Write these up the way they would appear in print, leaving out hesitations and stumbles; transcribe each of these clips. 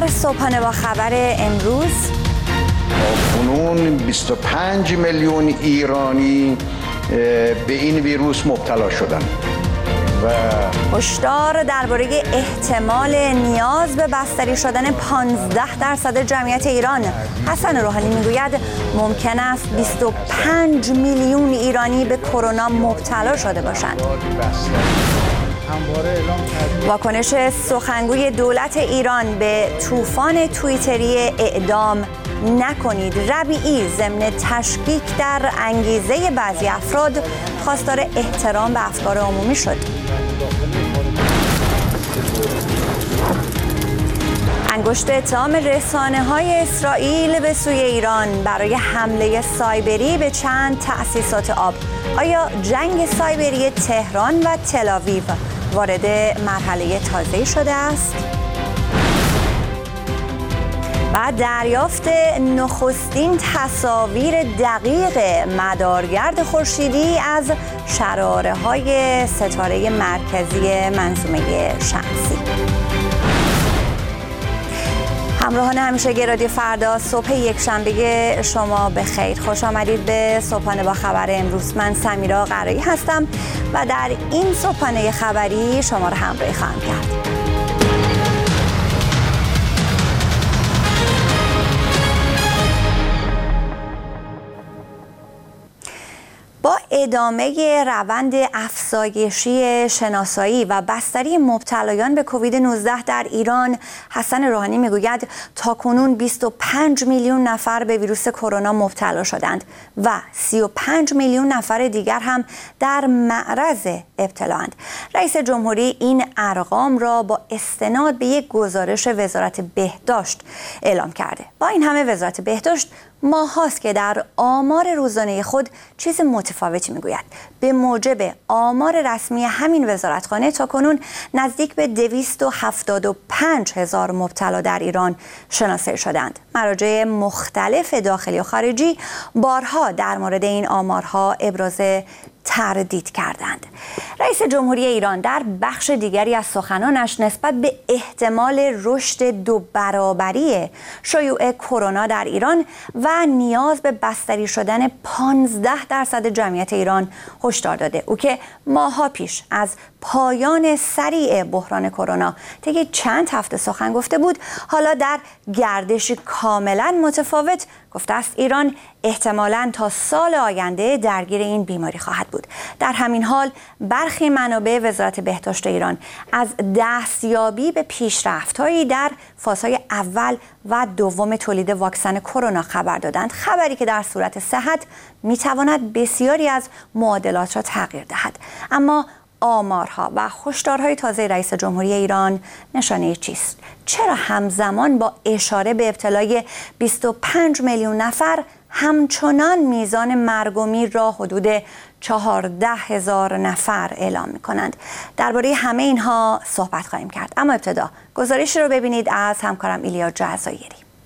صبحانه با خبر امروز کنون 25 میلیون ایرانی به این ویروس مبتلا شدند و هشدار درباره احتمال نیاز به بستری شدن 15% جمعیت ایران. حسن روحانی میگوید ممکن است 25 میلیون ایرانی به کرونا مبتلا شده باشند. واکنش سخنگوی دولت ایران به طوفان توییتری اعدام نکنید ربیعی ضمن تشکیک در انگیزه بعضی افراد خواستار احترام به افکار عمومی شد. انگشت اتهام رسانه‌های اسرائیل به سوی ایران برای حمله سایبری به چند تأسیسات آب. آیا جنگ سایبری تهران و تل‌آویو وارد مرحله تازه‌ای شده است؟ و دریافت نخستین تصاویر دقیق مدارگرد خورشیدی از شراره‌های ستاره مرکزی منظومه شمسی. همراهان همیشگی رادیو فردا، صبح یکشنبه شما به خیر. خوش آمدید به صبحانه با خبر امروز. من سمیرا قرایی هستم و در این صبحانه خبری شما را همراهی خواهم کرد. با ادامه روند افزایشی شناسایی و بستری مبتلایان به کووید 19 در ایران، حسن روحانی میگوید تاکنون 25 میلیون نفر به ویروس کرونا مبتلا شدند و 35 میلیون نفر دیگر هم در معرض ابتلااند. رئیس جمهوری این ارقام را با استناد به یک گزارش وزارت بهداشت اعلام کرده. با این همه وزارت بهداشت ماهاست که در آمار روزانه خود چیز متفاوتی میگوید. به موجب آمار رسمی همین وزارتخانه تاکنون نزدیک به 275,000 مبتلا در ایران شناسایی شدند. مراجع مختلف داخلی و خارجی بارها در مورد این آمارها ابراز تردید کردند. رئیس جمهوری ایران در بخش دیگری از سخنانش نسبت به احتمال رشد 2 برابری شیوع کرونا در ایران و نیاز به بستری شدن 15% جمعیت ایران هشدار داده. او که ماه‌ها پیش از پایان سریع بحران کرونا طی چند هفته سخن گفته بود، حالا در گردشی کاملا متفاوت گفته است ایران احتمالاً تا سال آینده درگیر این بیماری خواهد بود. در همین حال برخی منابع وزارت بهداشت ایران از دستیابی به پیشرفت‌هایی در فازهای اول و دوم تولید واکسن کرونا خبر دادند، خبری که در صورت صحت می‌تواند بسیاری از معادلات را تغییر دهد. اما آمارها و هشدارهای تازه رئیس جمهوری ایران نشانه چیست؟ چرا همزمان با اشاره به ابتلای 25 میلیون نفر همچنان میزان مرگ و میر را حدود 14,000 نفر اعلام می‌کنند؟ درباره همه اینها صحبت خواهیم کرد، اما ابتدا گزارشی رو ببینید از همکارم ایلیا جزایری.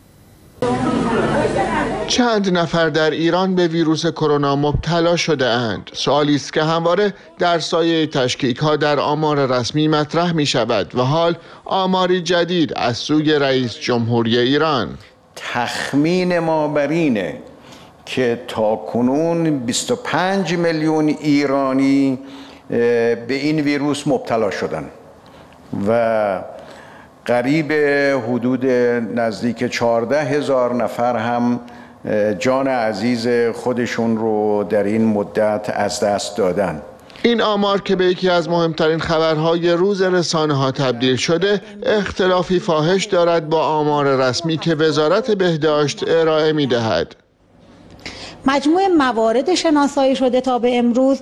چند نفر در ایران به ویروس کرونا مبتلا شده اند. سوالی است که همواره در سایه تشکیک‌ها در آمار رسمی مطرح می شود و حال آماری جدید از سوی رئیس جمهوری ایران. تخمین ما بر اینه که تاکنون 25 میلیون ایرانی به این ویروس مبتلا شدند و قریب حدود نزدیک 14,000 نفر هم جان عزیز خودشون رو در این مدت از دست دادن. این آمار که به یکی از مهمترین خبرهای روز رسانه‌ها تبدیل شده، اختلافی فاحش دارد با آمار رسمی که وزارت بهداشت ارائه می‌دهد. مجموع موارد شناسایی شده تا به امروز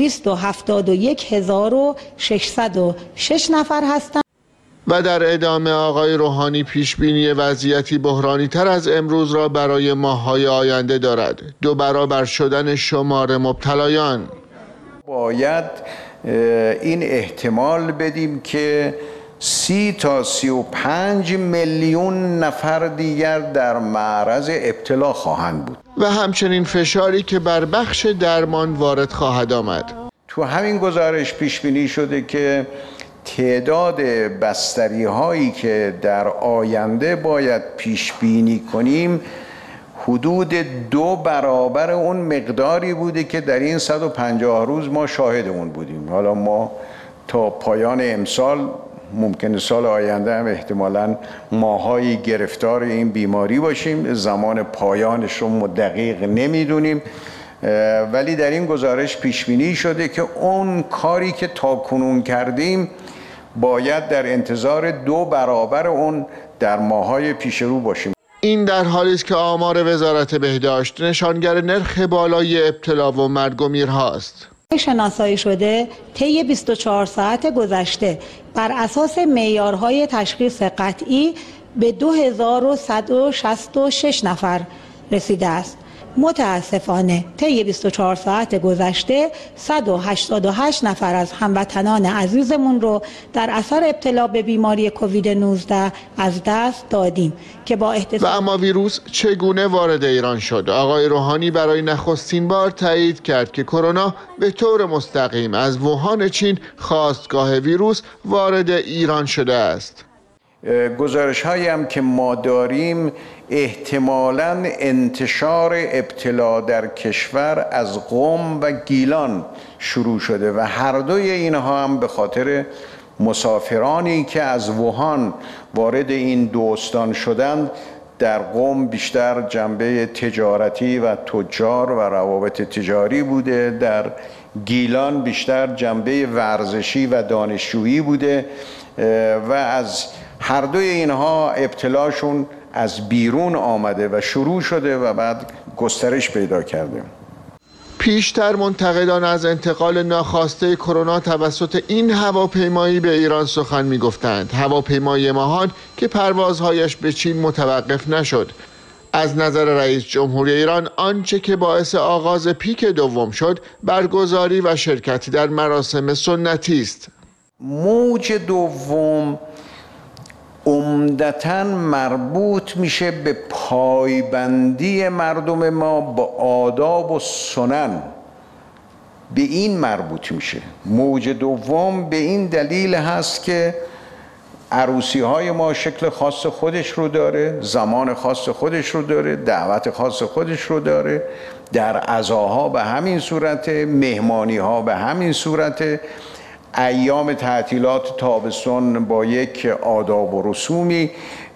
271,606 نفر هستند. و در ادامه آقای روحانی پیشبینی وضعیتی بحرانی تر از امروز را برای ماه‌های آینده دارد: 2 برابر شدن شمار مبتلایان. باید این احتمال بدیم که 30 تا 35 میلیون نفر دیگر در معرض ابتلا خواهند بود و همچنین فشاری که بر بخش درمان وارد خواهد آمد. تو همین گزارش پیش بینی شده که تعداد بستری هایی که در آینده باید پیش بینی کنیم حدود 2 برابر اون مقداری بوده که در این 150 روز ما شاهد اون بودیم. حالا ما تا پایان امسال، ممکنه سال آینده هم احتمالاً ماهایی گرفتار این بیماری باشیم، زمان پایانش رو دقیق نمیدونیم، ولی در این گزارش پیش بینی شده که اون کاری که تاکنون کردیم باید در انتظار 2 برابر اون در ماه‌های پیش رو باشیم. این در حالی است که آمار وزارت بهداشت نشانگر نرخ بالای ابتلا و مرگ و میرهاست. شناسایی شده طی 24 ساعت گذشته بر اساس معیارهای تشخیص قطعی به 2166 نفر رسیده است. متاسفانه طی 24 ساعت گذشته 188 نفر از هموطنان عزیزمون رو در اثر ابتلا به بیماری کووید 19 از دست دادیم که با و اما ویروس چگونه وارد ایران شد؟ آقای روحانی برای نخستین بار تایید کرد که کرونا به طور مستقیم از ووهان چین، خاستگاه ویروس، وارد ایران شده است. گزارش هایی هم که ما داریم احتمالاً انتشار ابتلا در کشور از قم و گیلان شروع شده و هر دوی اینها هم به خاطر مسافرانی که از ووهان وارد این دو استان شدند. در قم بیشتر جنبه تجارتی و تجار و روابط تجاری بوده، در گیلان بیشتر جنبه ورزشی و دانشجویی بوده و از هر دوی اینها ابتلاشون از بیرون آمده و شروع شده و بعد گسترش پیدا کرده. پیشتر منتقدان از انتقال ناخواسته کرونا توسط این هواپیمایی به ایران سخن می‌گفتند. هواپیمای ماهان که پروازهایش به چین متوقف نشد. از نظر رئیس جمهوری ایران آنچه که باعث آغاز پیک دوم شد برگزاری و شرکتی در مراسم سنتی است. موج دوم عمدتاً مربوط میشه به پایبندی مردم ما با آداب و سنن، به این مربوط میشه. موج دوم به این دلیل هست که عروسی های ما شکل خاص خودش رو داره، زمان خاص خودش رو داره، دعوت خاص خودش رو داره، در عزاها به همین صورت، مهمانی ها به همین صورت، ایام تعطیلات تابستون با یک آداب و رسومی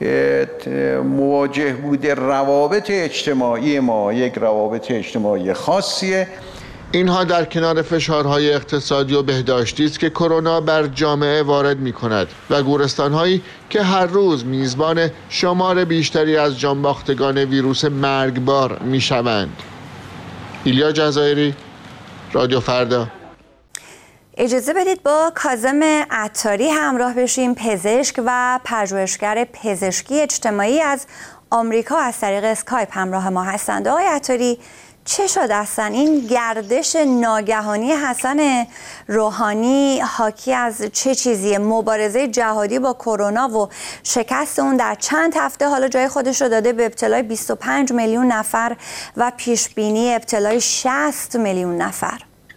مواجه بوده. روابط اجتماعی ما یک روابط اجتماعی خاصیه. اینها در کنار فشارهای اقتصادی و بهداشتی است که کرونا بر جامعه وارد می‌کند و گورستان‌هایی که هر روز میزبان شمار بیشتری از جانباختگان ویروس مرگبار می‌شوند. ایلیا جزایری، رادیو فردا. اجازه بدید با کاظم عطاری همراه بشیم، پزشک و پژوهشگر پزشکی اجتماعی از آمریکا از طریق اسکایپ همراه ما هستند. آقای عطاری، چه شد اصلا این گردش ناگهانی حسن روحانی حاکی از چه چیزیه؟ مبارزه جهادی با کرونا و شکست اون در چند هفته حالا جای خودش رو داده به ابتلای 25 میلیون نفر و پیشبینی ابتلای 60 میلیون نفر.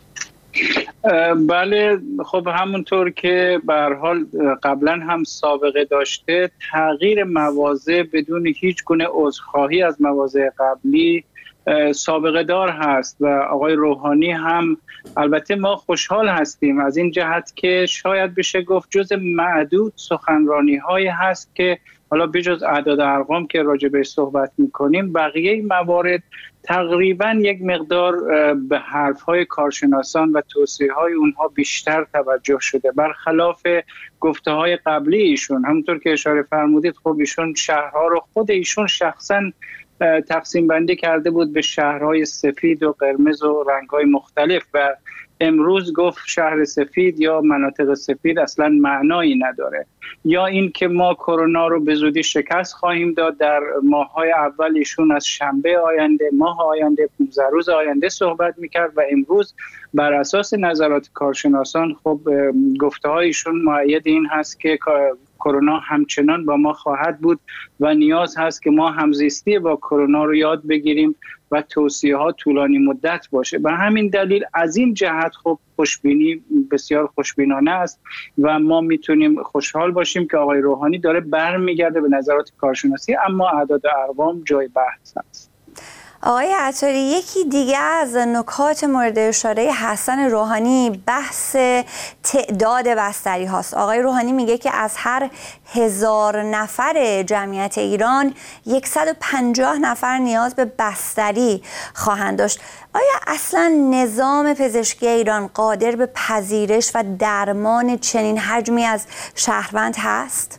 بله، خب همونطور که به هر حال قبلا هم سابقه داشته، تغییر مواضع بدون هیچ گونه عذرخواهی از مواضع قبلی سابقه دار هست و آقای روحانی هم، البته ما خوشحال هستیم از این جهت که شاید بشه گفت جز معدود سخنرانی هایی هست که حالا بجز اعداد ارقام که راجع بهش صحبت میکنیم، بقیه موارد تقریبا یک مقدار به حرفهای کارشناسان و توصیه‌های اونها بیشتر توجه شده، برخلاف گفته‌های قبلی ایشون. همونطور که اشاره فرمودید، خب ایشون شهرها رو خود ایشون شخصاً تقسیم بندی کرده بود به شهرهای سفید و قرمز و رنگ‌های مختلف و امروز گفت شهر سفید یا مناطق سفید اصلا معنایی نداره، یا این که ما کرونا رو به زودی شکست خواهیم داد. در ماه‌های اول ایشون از شنبه آینده، ماه آینده، 15 روز آینده صحبت میکرد و امروز بر اساس نظرات کارشناسان خب گفته‌های ایشون مؤید این هست که کرونا همچنان با ما خواهد بود و نیاز هست که ما همزیستی با کرونا رو یاد بگیریم و توصیه ها طولانی مدت باشه. به همین دلیل از این جهت خب خوشبینی بسیار خوشبینانه است و ما میتونیم خوشحال باشیم که آقای روحانی داره برمیگرده به نظرات کارشناسی، اما اعداد و ارقام جای بحث است. آقای عطاری، یکی دیگه از نکات مورد اشاره حسن روحانی بحث تعداد بستری هاست. آقای روحانی میگه که از هر 1000 نفر جمعیت ایران 150 نفر نیاز به بستری خواهند داشت. آیا اصلا نظام پزشکی ایران قادر به پذیرش و درمان چنین حجمی از شهروند هست؟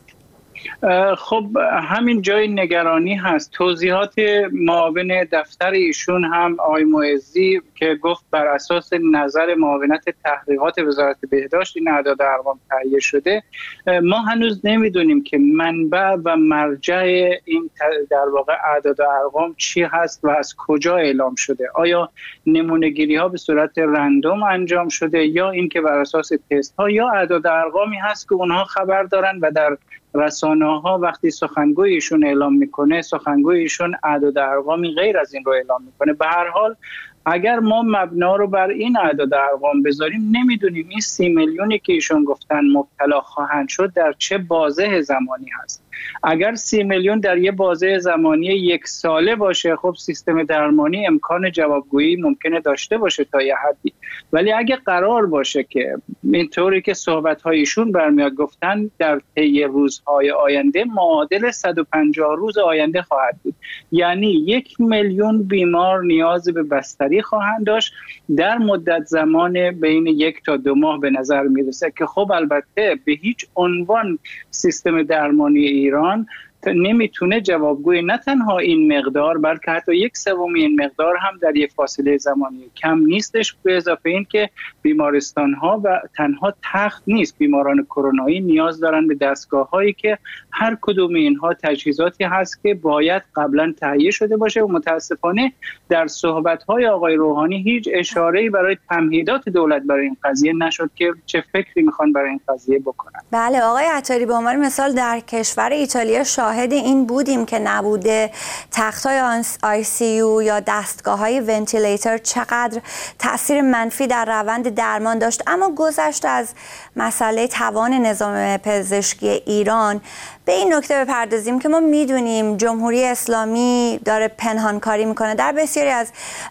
خب همین جای نگرانی هست. توضیحات معاون دفتر ایشون هم آقای معزی که گفت بر اساس نظر معاونت تحقیقات وزارت بهداشت این اعداد و ارقام تهیه شده. ما هنوز نمیدونیم که منبع و مرجع این در واقع اعداد و ارقام چی هست و از کجا اعلام شده. آیا نمونه گیری ها به صورت رندوم انجام شده یا اینکه بر اساس تست ها، یا اعداد و ارقامی هست که اونها خبر دارن و در رسانه‌ها وقتی سخنگوی ایشون اعلام میکنه، سخنگوی ایشون اعداد و ارقامی غیر از این رو اعلام میکنه. به هر حال اگر ما مبنا رو بر این اعداد و ارقام بذاریم، نمیدونیم این 30 میلیونی که ایشون گفتن مبتلا خواهند شد در چه بازه زمانی هست. اگر 30 میلیون در یه بازه زمانی 1 ساله باشه، خب سیستم درمانی امکان جوابگویی ممکنه داشته باشه تا یه حدی. ولی اگه قرار باشه که اینطوری که صحبت‌های ایشون برمیاد گفتن در طی روزهای آینده معادل 150 روز آینده خواهد بود، یعنی 1 میلیون بیمار نیاز به بستری خواهند داشت در مدت زمان بین 1 تا 2 ماه به نظر میرسه که خب البته به هیچ عنوان سیستم درمانی ایران نمیتونه جوابگوی نه تنها این مقدار بلکه حتی 1/3 این مقدار هم در یک فاصله زمانی کم نیستش. به اضافه این که بیمارستان ها و تنها تخت نیست، بیماران کرونایی نیاز دارن به دستگاه هایی که هر کدوم اینها تجهیزاتی هست که باید قبلا تهیه شده باشه و متاسفانه در صحبت های آقای روحانی هیچ اشاره‌ای برای تمهیدات دولت برای این قضیه نشد که چه فکری میخوان برای این قضیه بکنن. بله آقای عطاری، به عنوان مثال در کشور ایتالیا شاهد این بودیم که نبوده تخت‌های ICU یا دستگاه‌های ونتیلیتر چقدر تأثیر منفی در روند درمان داشت. اما گذشته از مسئله توان نظام پزشکی ایران، به این نکته بپردازیم که ما میدونیم جمهوری اسلامی داره پنهانکاری میکنه. در بسیاری از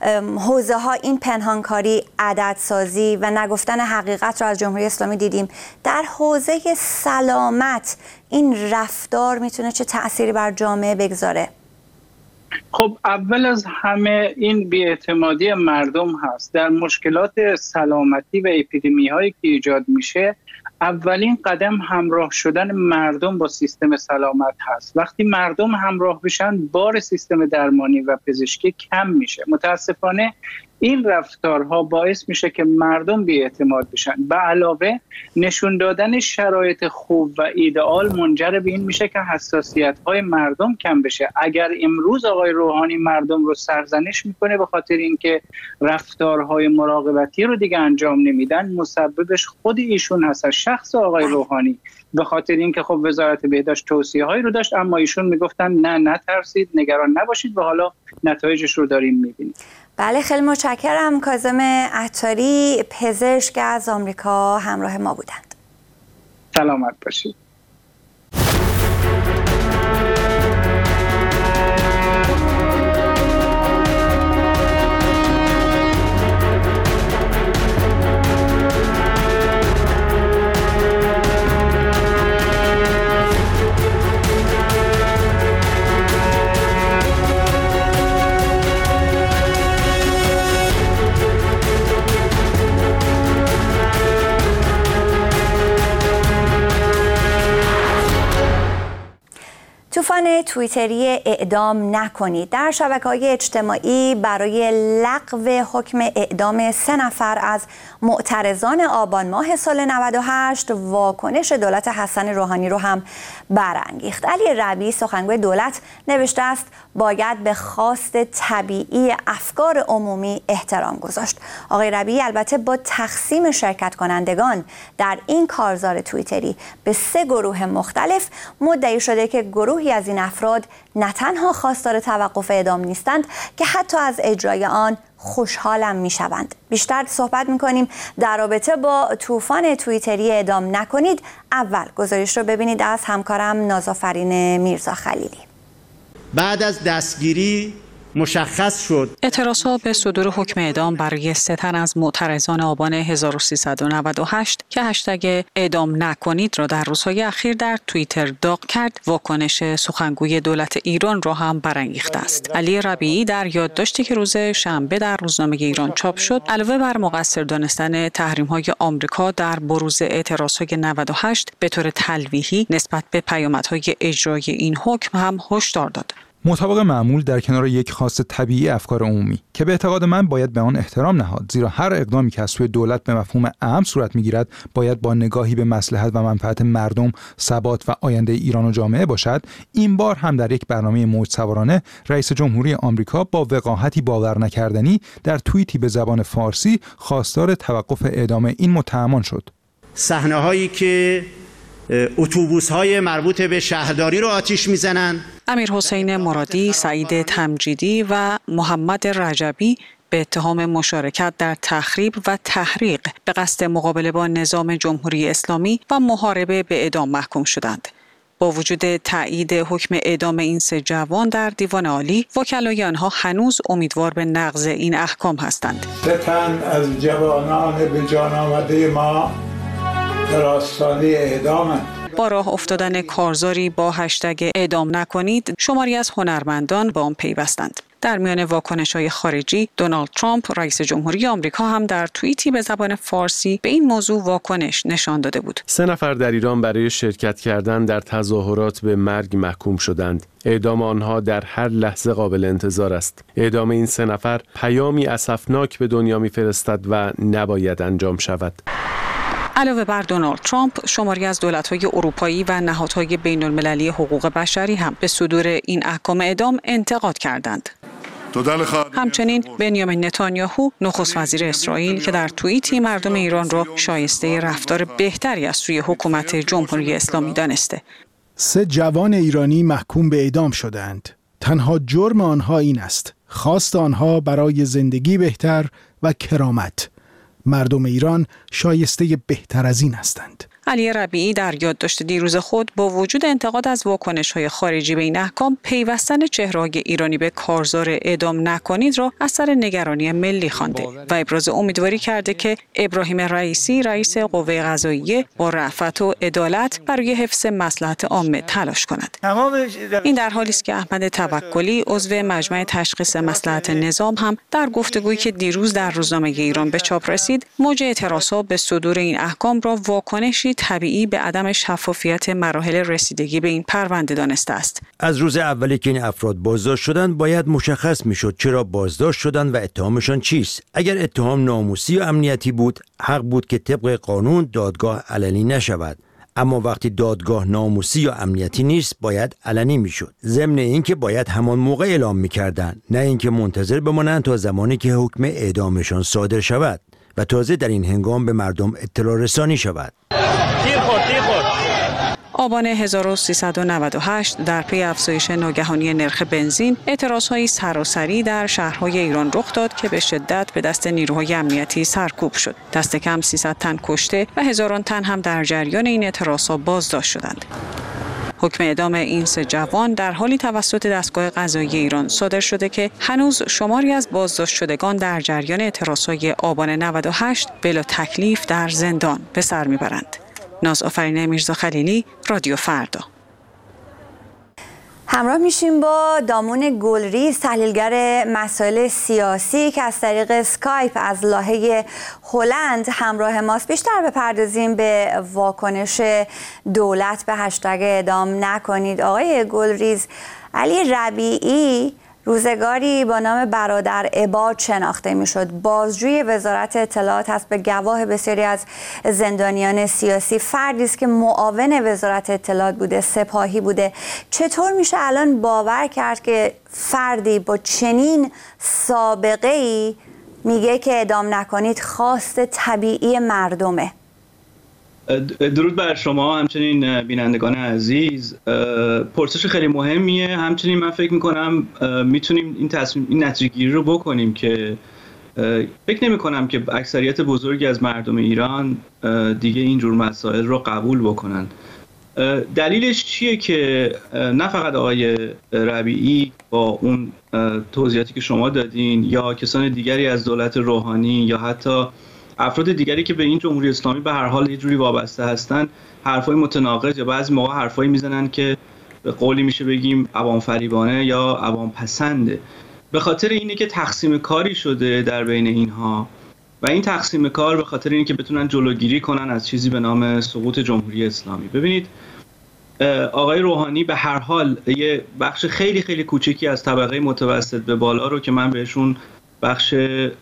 حوزه ها این پنهانکاری، عددسازی و نگفتن حقیقت رو از جمهوری اسلامی دیدیم. در حوزه سلامت این رفتار میتونه چه تأثیری بر جامعه بگذاره؟ خب اول از همه این بی‌اعتمادی مردم هست. در مشکلات سلامتی و اپیدمی هایی که ایجاد میشه، اولین قدم همراه شدن مردم با سیستم سلامت هست. وقتی مردم همراه بشن، بار سیستم درمانی و پزشکی کم میشه. متاسفانه این رفتارها باعث میشه که مردم بی‌اعتماد بشن. به علاوه نشون دادن شرایط خوب و ایدئال منجر به این میشه که حساسیت‌های مردم کم بشه. اگر امروز آقای روحانی مردم رو سرزنش میکنه به خاطر اینکه رفتارهای مراقبتی رو دیگه انجام نمیدن، مسببش خود ایشون هست، شخص آقای روحانی. به خاطر اینکه خب وزارت بهداشت توصیه‌هایی رو داشت اما ایشون میگفتن نه نترسید، نگران نباشید و حالا نتایجش رو داریم میبینیم. بله خیلی متشکرم. کاظم عطاری، پزشک از آمریکا همراه ما بودند. سلامت باشید. طوفان توییتری اعدام نکنید در شبکه‌های اجتماعی برای لغو حکم اعدام 3 نفر از معترضان آبان ماه سال 98 واکنش دولت حسن روحانی رو هم برانگیخت. علی ربیعی سخنگوی دولت نوشته است باید به خواست طبیعی افکار عمومی احترام گذاشت. آقای ربیعی البته با تقسیم شرکت کنندگان در این کارزار توییتری به 3 گروه مختلف مدعی شده که گروهی از از این افراد نه تنها خواستار توقف اعدام نیستند که حتی از اجرای آن خوشحالم میشوند. بیشتر صحبت میکنیم در رابطه با طوفان توییتری اعدام نکنید. اول گزارش رو ببینید از همکارم نازآفرین میرزا خلیلی. بعد از دستگیری مشخص شد اعتراضها به صدور حکم اعدام برای 3 تن از معترضان آبان 1398 که هشتگ اعدام نکنید را در روزهای اخیر در توییتر داغ کرد، واکنش سخنگوی دولت ایران را هم برانگیخته است. علی ربیعی در یادداشتی که روز شنبه در روزنامه ایران چاپ شد، علاوه بر مقصر دانستن تحریم‌های آمریکا در بروز اعتراضهای 98 به طور تلویحی نسبت به پیامدهای اجرای این حکم هم هشدار داد. مطابق معمول در کنار یک خواست طبیعی افکار عمومی که به اعتقاد من باید به آن احترام نهاد، زیرا هر اقدامی که از سوی دولت به مفهوم اهم صورت میگیرد باید با نگاهی به مصلحت و منفعت مردم، ثبات و آینده ایران و جامعه باشد. این بار هم در یک برنامه موج سوارانه رئیس جمهوری آمریکا با وقاحتی باور نکردنی در توییتی به زبان فارسی خواستار توقف اعدام این متهمان شد. صحنه‌هایی که اتوبوس‌های مربوط به شهرداری رو آتش می‌زنند. امیرحسین مرادی، سعید تمجیدی و محمد رجبی به اتهام مشارکت در تخریب و تحریق به قصد مقابله با نظام جمهوری اسلامی و محاربه به اعدام محکوم شدند. با وجود تایید حکم اعدام این 3 جوان در دیوان عالی، وکلای آنها هنوز امیدوار به نقض این احکام هستند. 3 تن از جوانان به جان آمده ما در آستانه اعدامند. با راه افتادن کارزاری با هشتگ اعدام نکنید، شماری از هنرمندان به آن پیوستند. در میان واکنش‌های خارجی، دونالد ترامپ رئیس جمهوری آمریکا هم در توییتی به زبان فارسی به این موضوع واکنش نشان داده بود. 3 نفر در ایران برای شرکت کردن در تظاهرات به مرگ محکوم شدند. اعدام آنها در هر لحظه قابل انتظار است. اعدام این 3 نفر پیامی اسفناک به دنیا می‌فرستد و نباید انجام شود. علاوه بر دونالد ترامپ، شماری از دولت‌های اروپایی و نهادهای بین‌المللی حقوق بشری هم به صدور این احکام اعدام انتقاد کردند. همچنین بنیامین نتانیاهو، نخست وزیر اسرائیل، که در توییتی مردم ایران را شایسته رفتار بهتری از سوی حکومت جمهوری اسلامی دانسته. 3 جوان ایرانی محکوم به اعدام شدند. تنها جرم آنها این است: خواست آنها برای زندگی بهتر و کرامت. مردم ایران شایسته بهتر از این هستند. علی ربیعی در یادداشت دیروز خود با وجود انتقاد از واکنش‌های خارجی به این احکام، پیوستن چهره‌های ایرانی به کارزار اعدام نکنید را اثر نگرانی ملی خوانده و ابراز امیدواری کرده که ابراهیم رئیسی، رئیس قوه قضاییه، با رأفت و عدالت برای حفظ مصلحت عامه تلاش کند. این در حالی است که احمد توکلی، عضو مجمع تشخیص مصلحت نظام، هم در گفتگویی که دیروز در روزنامه ایران به چاپ رسید، موج اعتراضها به صدور این احکام را واکنشی طبیعی به عدم شفافیت مراحل رسیدگی به این پرونده دانسته است. از روز اولی که این افراد بازداشت شدند باید مشخص میشد چرا بازداشت شدند و اتهامشان چیست. اگر اتهام ناموسی و امنیتی بود، حق بود که طبق قانون دادگاه علنی نشود. اما وقتی دادگاه ناموسی یا امنیتی نیست، باید علنی میشد. ضمن اینکه باید همان موقع اعلام میکردند، نه اینکه منتظر بمانند تا زمانی که حکم اعدامشان صادر شود و تازه در این هنگام به مردم اطلاع رسانی شود. آبان 1398 در پی افزایش ناگهانی نرخ بنزین، اعتراض‌های سراسری در شهرهای ایران رخ داد که به شدت به دست نیروهای امنیتی سرکوب شد. دست کم 300 تن کشته و هزاران تن هم در جریان این اعتراض‌ها بازداشت شدند. حکم اعدام این 3 جوان در حالی توسط دستگاه قضایی ایران صادر شده که هنوز شماری از بازداشت شدگان در جریان اعتراض‌های آبان 98 بلا تکلیف در زندان به سر میبرند. نازآفرین میرزا خلیلی، رادیو فردا. همراه میشیم با دامون گلریز، تحلیلگر مسائل سیاسی که از طریق اسکایپ از لاهه هلند همراه ماست. بیشتر بپردازیم به واکنش دولت به هشتگ اعدام نکنید. آقای گلریز، علی ربیعی روزگاری با نام برادر عباد شناخته میشد. بازجوی وزارت اطلاعات هست به گواه بسیاری از زندانیان سیاسی. فردی است که معاون وزارت اطلاعات بوده، سپاهی بوده. چطور میشه الان باور کرد که فردی با چنین سابقه‌ای میگه که اعدام نکنید خواست طبیعی مردمه؟ درود بر شما، همچنین بینندگان عزیز. پرسش خیلی مهمیه. همچنین من فکر میکنم میتونیم این نتیجه گیری رو بکنیم که فکر نمی کنم که اکثریت بزرگی از مردم ایران دیگه اینجور مسائل رو قبول بکنن. دلیلش چیه که نه فقط آقای ربیعی با اون توضیحاتی که شما دادین یا کسان دیگری از دولت روحانی یا حتی افراد دیگری که به این جمهوری اسلامی به هر حال یه جوری وابسته هستن حرفای متناقض یا بعضی موقع حرفایی میزنن که به قولی میشه بگیم عوام فریبانه یا عوام پسنده. به خاطر اینه که تقسیم کاری شده در بین اینها و این تقسیم کار به خاطر اینه که بتونن جلوگیری کنن از چیزی به نام سقوط جمهوری اسلامی. ببینید آقای روحانی به هر حال یه بخش خیلی خیلی کوچکی از طبقه متوسط به بالا رو که من بهشون بخش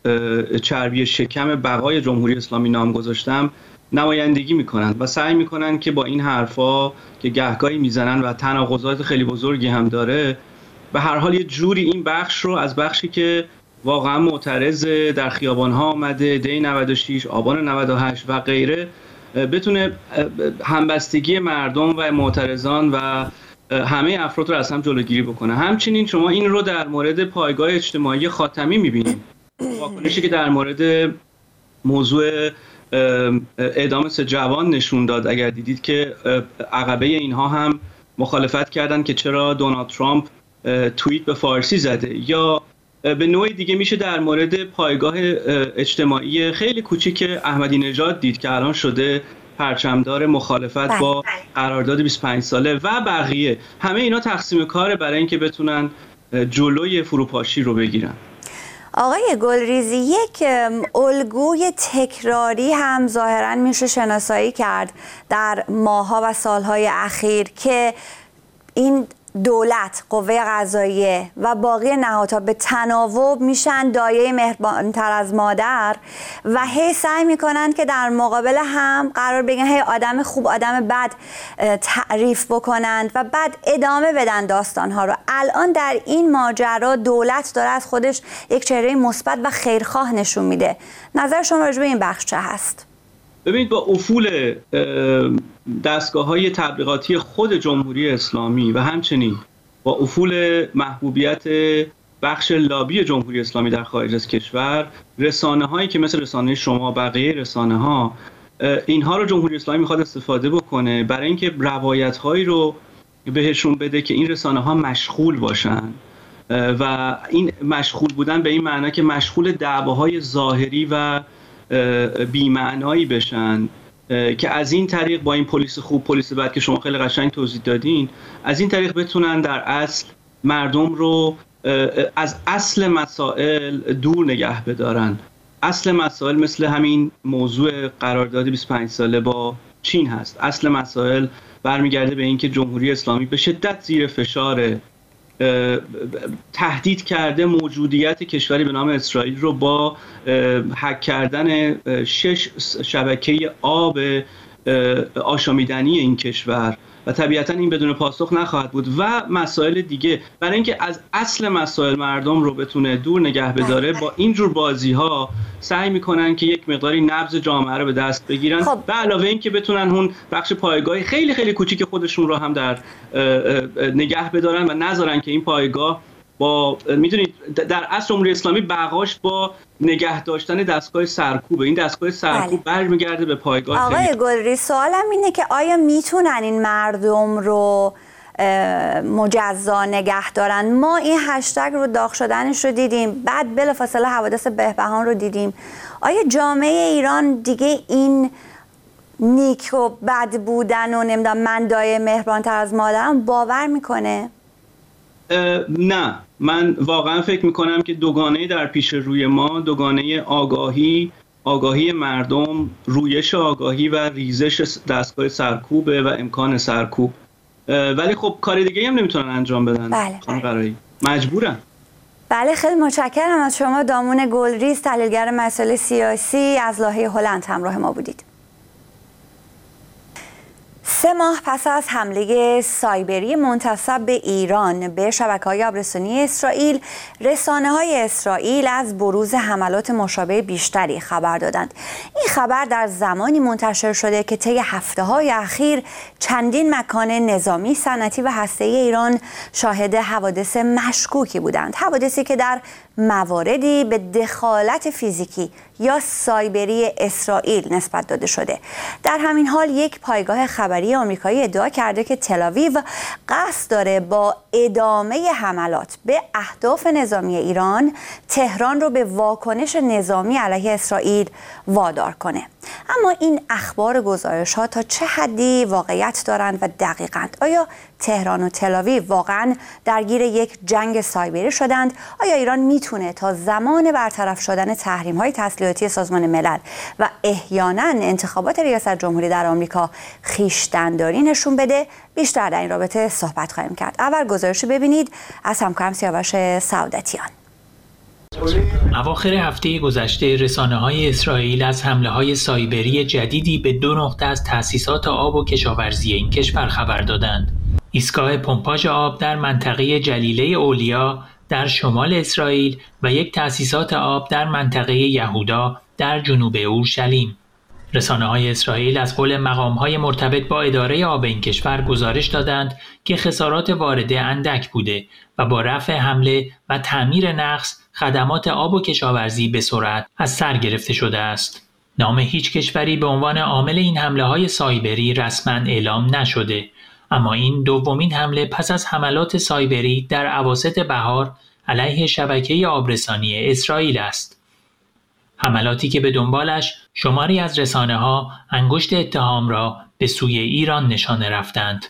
چربی شکم بقای جمهوری اسلامی نام گذاشتم نمایندگی میکنن و سعی میکنن که با این حرفا که گهگاهی میزنن و تناقضات خیلی بزرگی هم داره به هر حال یه جوری این بخش رو از بخشی که واقعا معترض در خیابان‌ها آمده دی 96 آبان 98 و غیره بتونه همبستگی مردم و معترضان و همه افراد رو از هم جلوگیری بکنه. همچنین شما این رو در مورد پایگاه اجتماعی خاتمی می‌بینید. واکنشی که در مورد موضوع اعدام 3 جوان نشون داد، اگر دیدید که عقبه اینها هم مخالفت کردن که چرا دونالد ترامپ توییت به فارسی زده، یا به نوع دیگه میشه در مورد پایگاه اجتماعی خیلی کوچیک احمدی نژاد دید که الان شده پرچمدار مخالفت با قرارداد 25 ساله و بقیه. همه اینا تقسیم کاره برای اینکه بتونن جلوی فروپاشی رو بگیرن. آقای گلریزی، یک الگوی تکراری هم ظاهراً میشه شناسایی کرد در ماه‌ها و سالهای اخیر که این دولت، قوه قضاییه و باقی نهادها به تناوب میشن دایه مهربانتر از مادر و هی سعی میکنن که در مقابل هم قرار بگن هی آدم خوب آدم بد تعریف بکنند و بعد ادامه بدن داستانها رو. الان در این ماجرا دولت داره از خودش یک چهره مثبت و خیرخواه نشون میده. نظر شما راجع به این بخش چه هست؟ ببینید، با افول دستگاه‌های تبلیغاتی خود جمهوری اسلامی و همچنین با افول محبوبیت بخش لابی جمهوری اسلامی در خارج از کشور، رسانه‌هایی که مثل رسانه شما، بقیه رسانه‌ها، اینها رو جمهوری اسلامی میخواد استفاده بکنه برای اینکه روایت‌هایی رو بهشون بده که این رسانه‌ها مشغول باشن و این مشغول بودن به این معنی که مشغول دعواهای ظاهری و بی‌معنایی بشن که از این طریق با این پلیس خوب پلیس بد که شما خیلی قشنگ توضیح دادین، از این طریق بتونن در اصل مردم رو از اصل مسائل دور نگه بدارن. اصل مسائل مثل همین موضوع قرارداد 25 ساله با چین هست. اصل مسائل برمیگرده به اینکه جمهوری اسلامی به شدت زیر فشار تهدید کرده موجودیت کشوری به نام اسرائیل رو با هک کردن 6 شبکه آب آشامیدنی این کشور و طبیعتا این بدون پاسخ نخواهد بود و مسائل دیگه. برای اینکه از اصل مسائل مردم رو بتونه دور نگه بداره، با اینجور بازی ها سعی میکنن که یک مقداری نبض جامعه رو به دست بگیرن. به علاوه این که بتونن اون بخش پایگاه خیلی خیلی کوچیک خودشون رو هم در نگه بدارن و نذارن که این پایگاه با، میدونید در اصل جمهوری اسلامی بقاش با نگه داشتن دستگاه سرکوبه. این دستگاه سرکوب برمیگرده به پایگاه. آقای گلری، سوالم اینه که آیا میتونن این مردم رو مجزا نگه دارن؟ ما این هشتگ رو داغ شدنش رو دیدیم، بعد بلافاصله حوادث بهبهان رو دیدیم. آیا جامعه ایران دیگه این نیک و بد بودن و نمیدونم من دایه مهربانتر از مادرم باور میکنه؟ نه، من واقعا فکر میکنم که دوگانه در پیش روی ما، دوگانه آگاهی مردم، رویش آگاهی و ریزش دستگاه سرکوبه و امکان سرکوب. ولی خب کار دیگه هم نمیتونن انجام بدن. بله. مجبورن. بله، خیلی متشکرم از شما. دامون گلریز، تحلیلگر مسائل سیاسی، از لاهه هلند همراه ما بودید. 3 ماه پس از حمله سایبری منتسب به ایران به شبکه‌های آبرسانی اسرائیل، رسانه‌های اسرائیل از بروز حملات مشابه بیشتری خبر دادند. این خبر در زمانی منتشر شده که طی هفته‌های اخیر چندین مکان نظامی، صنعتی و هسته‌ای ایران شاهد حوادث مشکوکی بودند. حوادثی که در مواردی به دخالت فیزیکی یا سایبری اسرائیل نسبت داده شده. در همین حال یک پایگاه خبری آمریکایی ادعا کرده که تل‌آویو قصد داره با ادامه حملات به اهداف نظامی ایران تهران رو به واکنش نظامی علیه اسرائیل وادار کنه. اما این اخبار و گزارش‌ها تا چه حدی واقعیت دارند و دقیقاند؟ آیا تهران و تل‌آویو واقعاً درگیر یک جنگ سایبری شدند؟ آیا ایران میتونه تا زمان برطرف شدن تحریم‌های تسلیحاتی سازمان ملل و احیاناً انتخابات ریاست جمهوری در آمریکا خویشتن‌داری نشون بده؟ بیشتر در این رابطه صحبت خواهیم کرد. اول گزارشی ببینید از همکارم سیاوش سعادتیان. اواخر هفته گذشته رسانه‌های اسرائیل از حمله‌های سایبری جدیدی به 2 نقطه از تأسیسات آب و کشاورزی این کشور خبر دادند. ایستگاه پمپاژ آب در منطقه جلیله اولیا در شمال اسرائیل و یک تأسیسات آب در منطقه یهودا در جنوب اورشلیم. رسانه‌های اسرائیل از قول مقام‌های مرتبط با اداره آب این کشور گزارش دادند که خسارات وارده اندک بوده و با رفع حمله و تعمیر نقص خدمات آب و کشاورزی به سرعت از سر گرفته شده است. نام هیچ کشوری به عنوان عامل این حمله‌های سایبری رسما اعلام نشده، اما این دومین حمله پس از حملات سایبری در اواسط بهار علیه شبکه آبرسانی اسرائیل است. حملاتی که به دنبالش شماری از رسانه‌ها انگشت اتهام را به سوی ایران نشانه رفتند.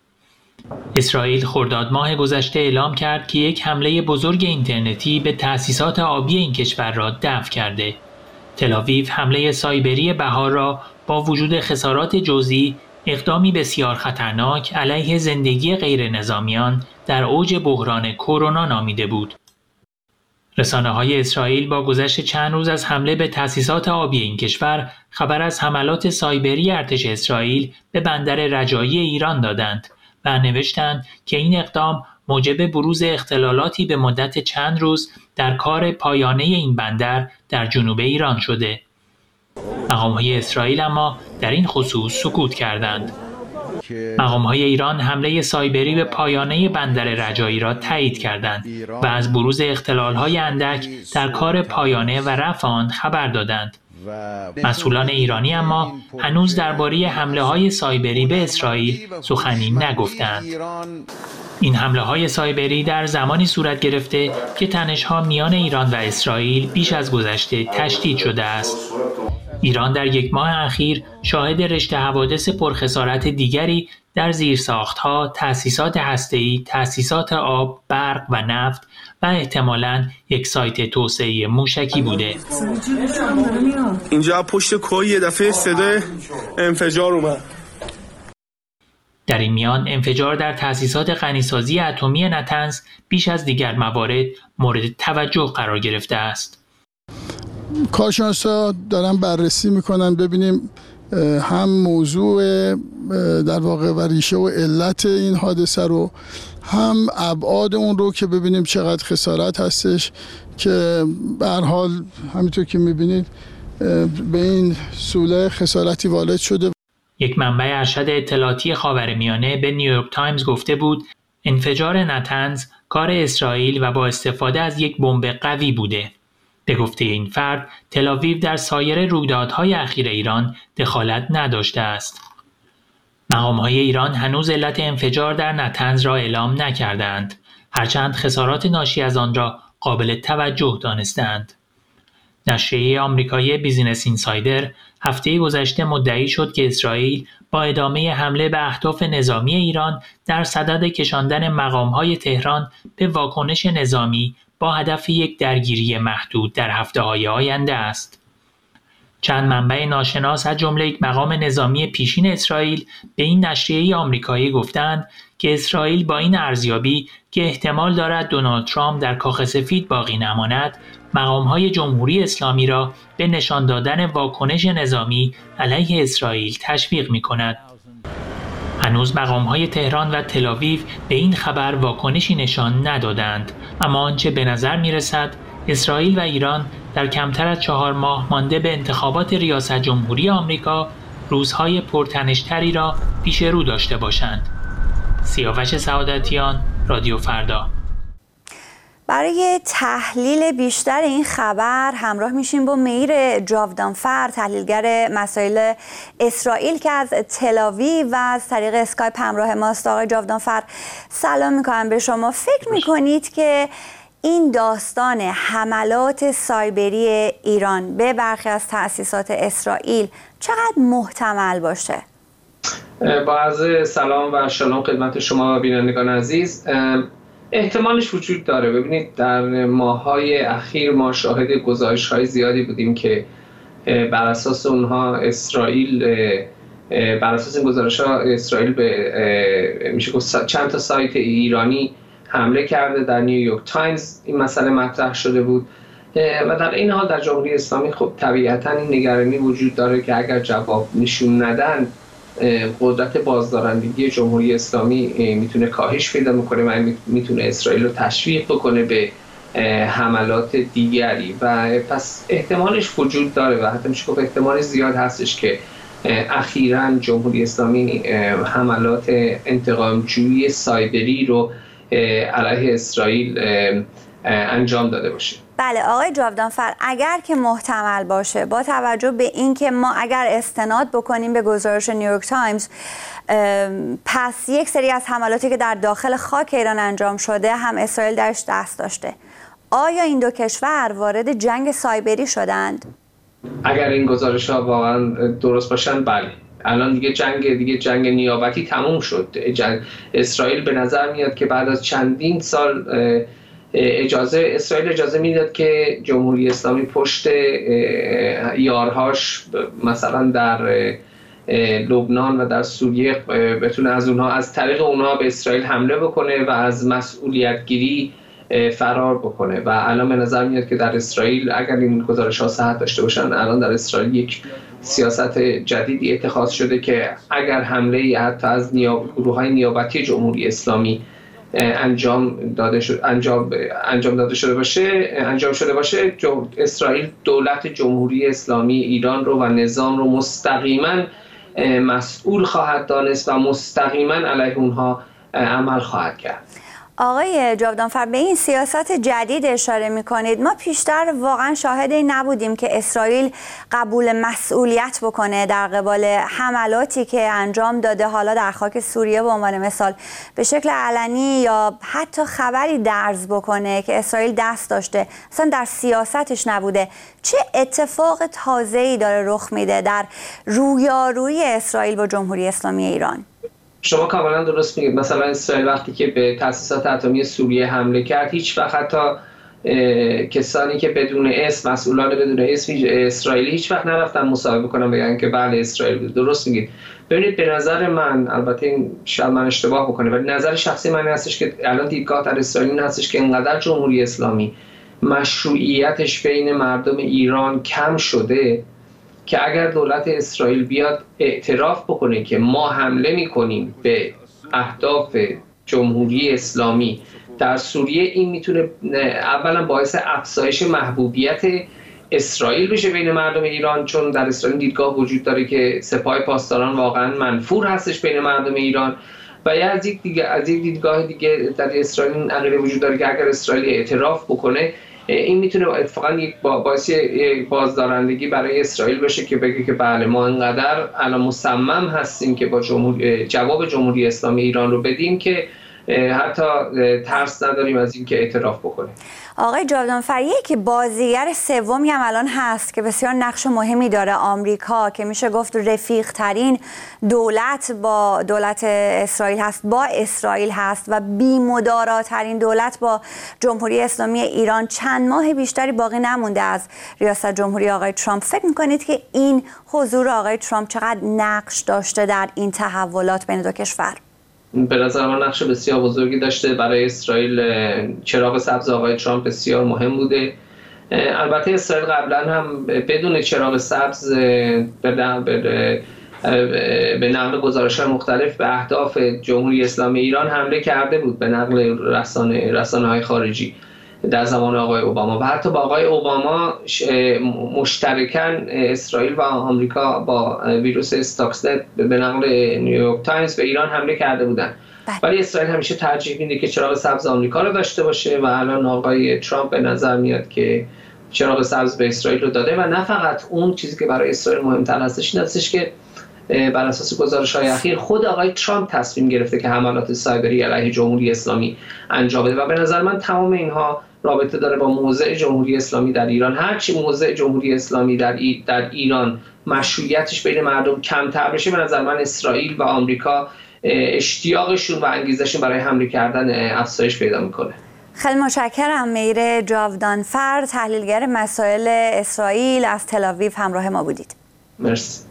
اسرائیل خرداد ماه گذشته اعلام کرد که یک حمله بزرگ اینترنتی به تأسیسات آبی این کشور را دفع کرده. تل‌آویو حمله سایبری بهار را با وجود خسارات جزئی اقدامی بسیار خطرناک علیه زندگی غیر نظامیان در اوج بحران کرونا نامیده بود. رسانه‌های اسرائیل با گذشت چند روز از حمله به تأسیسات آبی این کشور خبر از حملات سایبری ارتش اسرائیل به بندر رجایی ایران دادند و نوشتند که این اقدام موجب بروز اختلالاتی به مدت چند روز در کار پایانه این بندر در جنوب ایران شده. مقام‌های اسرائیل اما در این خصوص سکوت کردند. مقام‌های ایران حمله سایبری به پایانه بندر رجایی را تایید کردند و از بروز اختلال‌های اندک در کار پایانه و رفع آن خبر دادند. مسئولان ایرانی اما هنوز درباره حمله‌های سایبری به اسرائیل سخنی نگفتند. این حمله‌های سایبری در زمانی صورت گرفته که تنش‌ها میان ایران و اسرائیل بیش از گذشته تشدید شده است. ایران در 1 ماه اخیر شاهد رشته حوادث پرخسارت دیگری در زیرساخت‌ها، تأسیسات هسته‌ای، تأسیسات آب، برق و نفت و احتمالاً یک سایت توسعه موشکی بوده. اینجا پشت کوه یه دفعه صدای انفجار اومد. در این میان انفجار در تأسیسات غنیسازی اتمی نتنز بیش از دیگر موارد مورد توجه قرار گرفته است. کارشناسا دارن بررسی میکنن ببینیم هم موضوع در واقع و ریشه و علت این حادثه رو، هم ابعاد اون رو که ببینیم چقدر خسارت هستش که به هر حال همینطور که میبینید به این سوله خسارتی وارد شده. یک منبع ارشد اطلاعاتی خاورمیانه به نیویورک تایمز گفته بود انفجار نتنز کار اسرائیل و با استفاده از یک بمب قوی بوده. به گفته این فرد، تل‌آویو در سایر رویدادهای اخیر ایران دخالت نداشته است. مقام‌های ایران هنوز علت انفجار در نتنز را اعلام نکردند، هرچند خسارات ناشی از آن را قابل توجه دانستند. نشریه آمریکایی بیزینس اینسایدر هفته گذشته مدعی شد که اسرائیل با ادامه حمله به اهداف نظامی ایران در صدد کشاندن مقام‌های تهران به واکنش نظامی با هدف یک درگیری محدود در هفته‌های آینده است. چند منبع ناشناس از جمله یک مقام نظامی پیشین اسرائیل به این نشریه آمریکایی گفتند که اسرائیل با این ارزیابی که احتمال دارد دونالد ترامپ در کاخ سفید باقی نماند، مقام‌های جمهوری اسلامی را به نشان دادن واکنش نظامی علیه اسرائیل تشویق می‌کند. هنوز مقام‌های تهران و تل‌آویو به این خبر واکنشی نشان ندادند، اما آنچه به نظر می‌رسد اسرائیل و ایران در کمتر از 4 ماه مانده به انتخابات ریاست جمهوری آمریکا روزهای پرتنش‌تری را پیش رو داشته باشند. سیاوش سعادتیان، رادیو فردا. برای تحلیل بیشتر این خبر همراه میشیم با میر جاودانفر، تحلیلگر مسائل اسرائیل که از تل‌آویو و از طریق اسکایپ همراه ماست. آقای جاودانفر سلام میکنم به شما. فکر میکنید که این داستان حملات سایبری ایران به برخی از تأسیسات اسرائیل چقدر محتمل باشه؟ با عرض سلام و شالوم خدمت شما و بینندگان عزیز. احتمالش وجود داره. ببینید در ماه‌های اخیر ما شاهد گزارش‌های زیادی بودیم که بر اساس اونها اسرائیل بر اساس این گزارش‌ها اسرائیل به میشه گفت چند تا سایت ایرانی حمله کرده. در نیویورک تایمز این مسئله مطرح شده بود و در این حال در جمهوری اسلامی خب طبیعتاً این نگرانی وجود داره که اگر جواب نشون ندن قدرت بازدارندگی جمهوری اسلامی میتونه کاهش پیدا میکنه و میتونه اسرائیل رو تشویق بکنه به حملات دیگری و پس احتمالش وجود داره و حتی میشه گفت احتمال زیاد هستش که اخیراً جمهوری اسلامی حملات انتقام‌جویی سایبری رو علیه اسرائیل انجام داده باشه. بله آقای جاودانفر، اگر که محتمل باشه با توجه به اینکه ما اگر استناد بکنیم به گزارش نیویورک تایمز، پس یک سری از حملاتی که در داخل خاک ایران انجام شده هم اسرائیل درش دست داشته. آیا این دو کشور وارد جنگ سایبری شدند؟ اگر این گزارش‌ها واقعا درست باشن بله. الان دیگه جنگ نیابتی تموم شد. اسرائیل به نظر میاد که بعد از چندین سال اسرائیل اجازه میداد که جمهوری اسلامی پشت یارهاش مثلا در لبنان و در سوریه بتونه از طریق اونها به اسرائیل حمله بکنه و از مسئولیت گیری فرار بکنه و الان به نظر میاد که در اسرائیل اگر این گزارش‌ها صحت داشته باشن الان در اسرائیل یک سیاست جدیدی اتخاذ شده که اگر حمله حتی از گروه‌های نیابتی جمهوری اسلامی انجام شده باشه اسرائیل دولت جمهوری اسلامی ایران رو و نظام رو مستقیما مسئول خواهد دانست و مستقیما علیه اونها عمل خواهد کرد. آقای جاودانفر، به این سیاست جدید اشاره می‌کنید. ما پیشتر واقعا شاهد این نبودیم که اسرائیل قبول مسئولیت بکنه در قبال حملاتی که انجام داده، حالا در خاک سوریه به عنوان مثال، به شکل علنی یا حتی خبری درز بکنه که اسرائیل دست داشته، اصلا در سیاستش نبوده. چه اتفاق تازه‌ای داره رخ میده در رویارویی اسرائیل با جمهوری اسلامی ایران؟ شما کاملا درست میگید. مثلا اسرائیل وقتی که به تأسیسات اتمی سوریه حمله کرد، هیچ وقت حتی کسانی که بدون اسم، مسئولان بدون اسم اسرائیلی هیچ وقت نرفتن مصاحبه کنن بگن که بله اسرائیل بود. درست میگید. ببینید به نظر من، البته این شاید من اشتباه بکنه ولی نظر شخصی من هستش که الان دیدگاه در اسرائیل این هستش که اینقدر جمهوری اسلامی مشروعیتش بین مردم ایران کم شده که اگر دولت اسرائیل بیاد اعتراف بکنه که ما حمله میکنیم به اهداف جمهوری اسلامی در سوریه، این میتونه اولا باعث افزایش محبوبیت اسرائیل بشه بین مردم ایران، چون در اسرائیل دیدگاه وجود داره که سپاه پاسداران واقعا منفور هستش بین مردم ایران و یا از یک دیدگاه دیگه در اسرائیل این عقیده وجود داره که اگر اسرائیل اعتراف بکنه این میتونه اتفاقا یک باعث بازدارندگی برای اسرائیل بشه که بگه که بله ما اینقدر الان مصمم هستیم که با جواب جمهوری اسلامی ایران رو بدیم که حتی ترس نداریم از اینکه اعتراف بکنه. آقای جاودانفر، یک بازیگر سومی هم الان هست که بسیار نقش مهمی داره، آمریکا، که میشه گفت رفیق ترین دولت با دولت اسرائیل هست، با اسرائیل هست و بی‌مدارا ترین دولت با جمهوری اسلامی ایران. چند ماه بیشتری باقی نمونده از ریاست جمهوری آقای ترامپ. فکر میکنید که این حضور آقای ترامپ چقدر نقش داشته در این تحولات بین دو کشور؟ به نظر من نقش بسیار بزرگی داشته. برای اسرائیل چراغ سبز آقای ترامپ بسیار مهم بوده. البته اسرائیل قبلا هم بدون چراغ سبز به نقل گزارش‌های مختلف به اهداف جمهوری اسلامی ایران حمله کرده بود، به نقل رسانه‌های خارجی در زمان آقای اوباما. و حتی با آقای اوباما مشترکاً اسرائیل و آمریکا با ویروس استاکسنت به نقل نیویورک تایمز به ایران حمله کرده بودند. ولی اسرائیل همیشه ترجیح میده که چراغ سبز آمریکا رو داشته باشه و الان آقای ترامپ به نظر میاد که چراغ سبز به اسرائیل رو داده. و نه فقط اون چیزی که برای اسرائیل مهمتر هستش این هستش که بر اساس گزارش‌های اخیر خود آقای ترامپ تصمیم گرفته که حملات سایبری علیه جمهوری اسلامی انجام بده و به نظر من تمام اینها رابطه داره با موضع جمهوری اسلامی در ایران. هرچی موضع جمهوری اسلامی در ایران مشروعیتش بین مردم کمتر بشه، به نظر من اسرائیل و آمریکا اشتیاقشون و انگیزشون برای حمله کردن افزایش پیدا میکنه. خیلی متشکرم. میر جاودانفر، تحلیلگر مسائل اسرائیل از تل‌آویو همراه ما بودید. مرسی.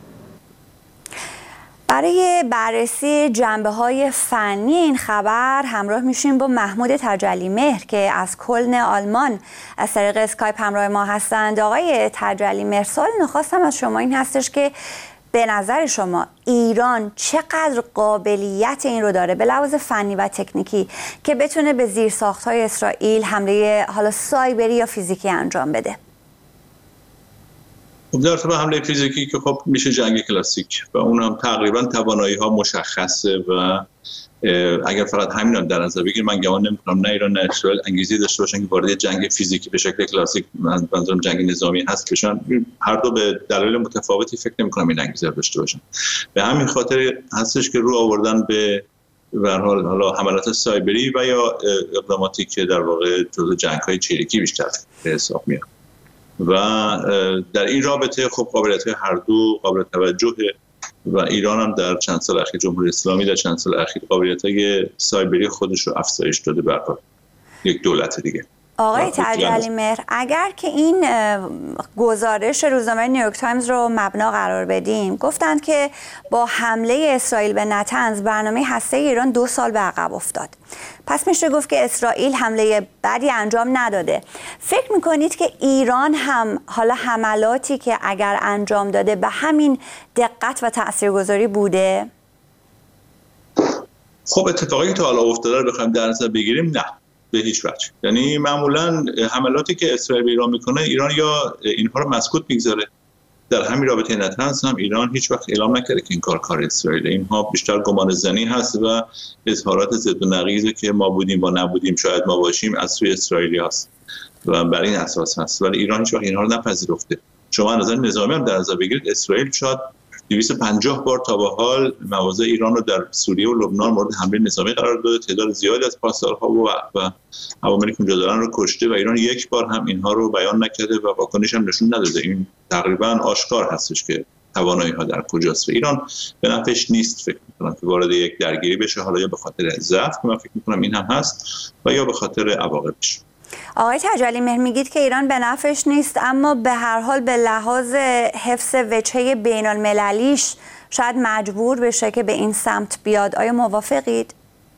برای بررسی جنبه‌های فنی این خبر همراه میشیم با محمود تجلی مهر که از کلن آلمان از طریق اسکایپ همراه ما هستند. آقای تجلی مهر، سوال نخواستم از شما این هستش که به نظر شما ایران چقدر قابلیت این رو داره به لحاظ فنی و تکنیکی که بتونه به زیرساخت‌های اسرائیل حمله حالا سایبری یا فیزیکی انجام بده؟ خب در ارتباط حمله فیزیکی که خب میشه جنگ کلاسیک و اون هم تقریبا توانایی‌ها مشخصه و اگر فقط همین هم در نظر بگیریم من گمان نمی‌کنم نه ایران نه اسرائیل انگیزه داشته باشن که وارد جنگ فیزیکی به شکل کلاسیک منظورم جنگ نظامی هست بشن. هر دو به دلایل متفاوتی فکر نمی‌کنم این انگیزه داشته باشن. به همین خاطر هستش که رو آوردن به هر حال حالا حملات سایبری و یا اقداماتی که در واقع جزو جنگ‌های چریکی بیشتر به حساب میاد. و در این رابطه خب قابلیت‌های هر دو قابل توجهه و ایران هم در چند سال اخیر جمهوری اسلامی در چند سال اخیر قابلیت‌های سایبری خودش رو افزایش داده به یک دولت دیگه. آقای تجلی مهر، اگر که این گزارش روزنامه نیویورک تایمز رو مبنا قرار بدیم، گفتند که با حمله اسرائیل به نتنز برنامه هسته‌ای ایران 2 سال به عقب افتاد. پس میشه گفت که اسرائیل حمله بدی انجام نداده. فکر میکنید که ایران هم حالا حملاتی که اگر انجام داده به همین دقت و تاثیرگذاری بوده؟ خب اتفاقی که تا حالا افتاده رو بخوایم در نظر بگیریم نه به هیچ وجه. یعنی معمولا حملاتی که اسرائیل به ایران میکنه ایران یا اینها رو مسکوت میگذاره. در همین رابطه نتنز هم ایران هیچ وقت اعلام نکرده که این کار اسرائیل. اینها بیشتر گمان زنی هست و اظهارات ضد و نقیضی که ما بودیم با نبودیم شاید ما باشیم از سوی اسرائیلی هست و بر این اساس هست. ولی ایران هیچ وقت اینها رو نپذیرفته. شما از نظر نظامی هم در نظر بگیرید اسرائیل شاید 250 بار تا به حال مواضع ایران رو در سوریه و لبنان مورد حمله نظامی قرار داده، تعداد زیادی از پاسدارها و عواملی که اونجا دارن رو کشته و ایران یک بار هم اینها رو بیان نکرده و واکنش هم نشون نداده. این تقریبا آشکار هستش که توانایی ها در کجاست و ایران به نفعش نیست فکر می‌کنم که وارد یک درگیری بشه، حالا یا به خاطر ضعف که من فکر می‌کنم این هم هست و یا به خاطر عواقبش. آقای تجلی مهر، میگید که ایران به نفعش نیست، اما به هر حال به لحاظ حفظ وجهه بین المللیش شاید مجبور بشه که به این سمت بیاد. آیا موافقید؟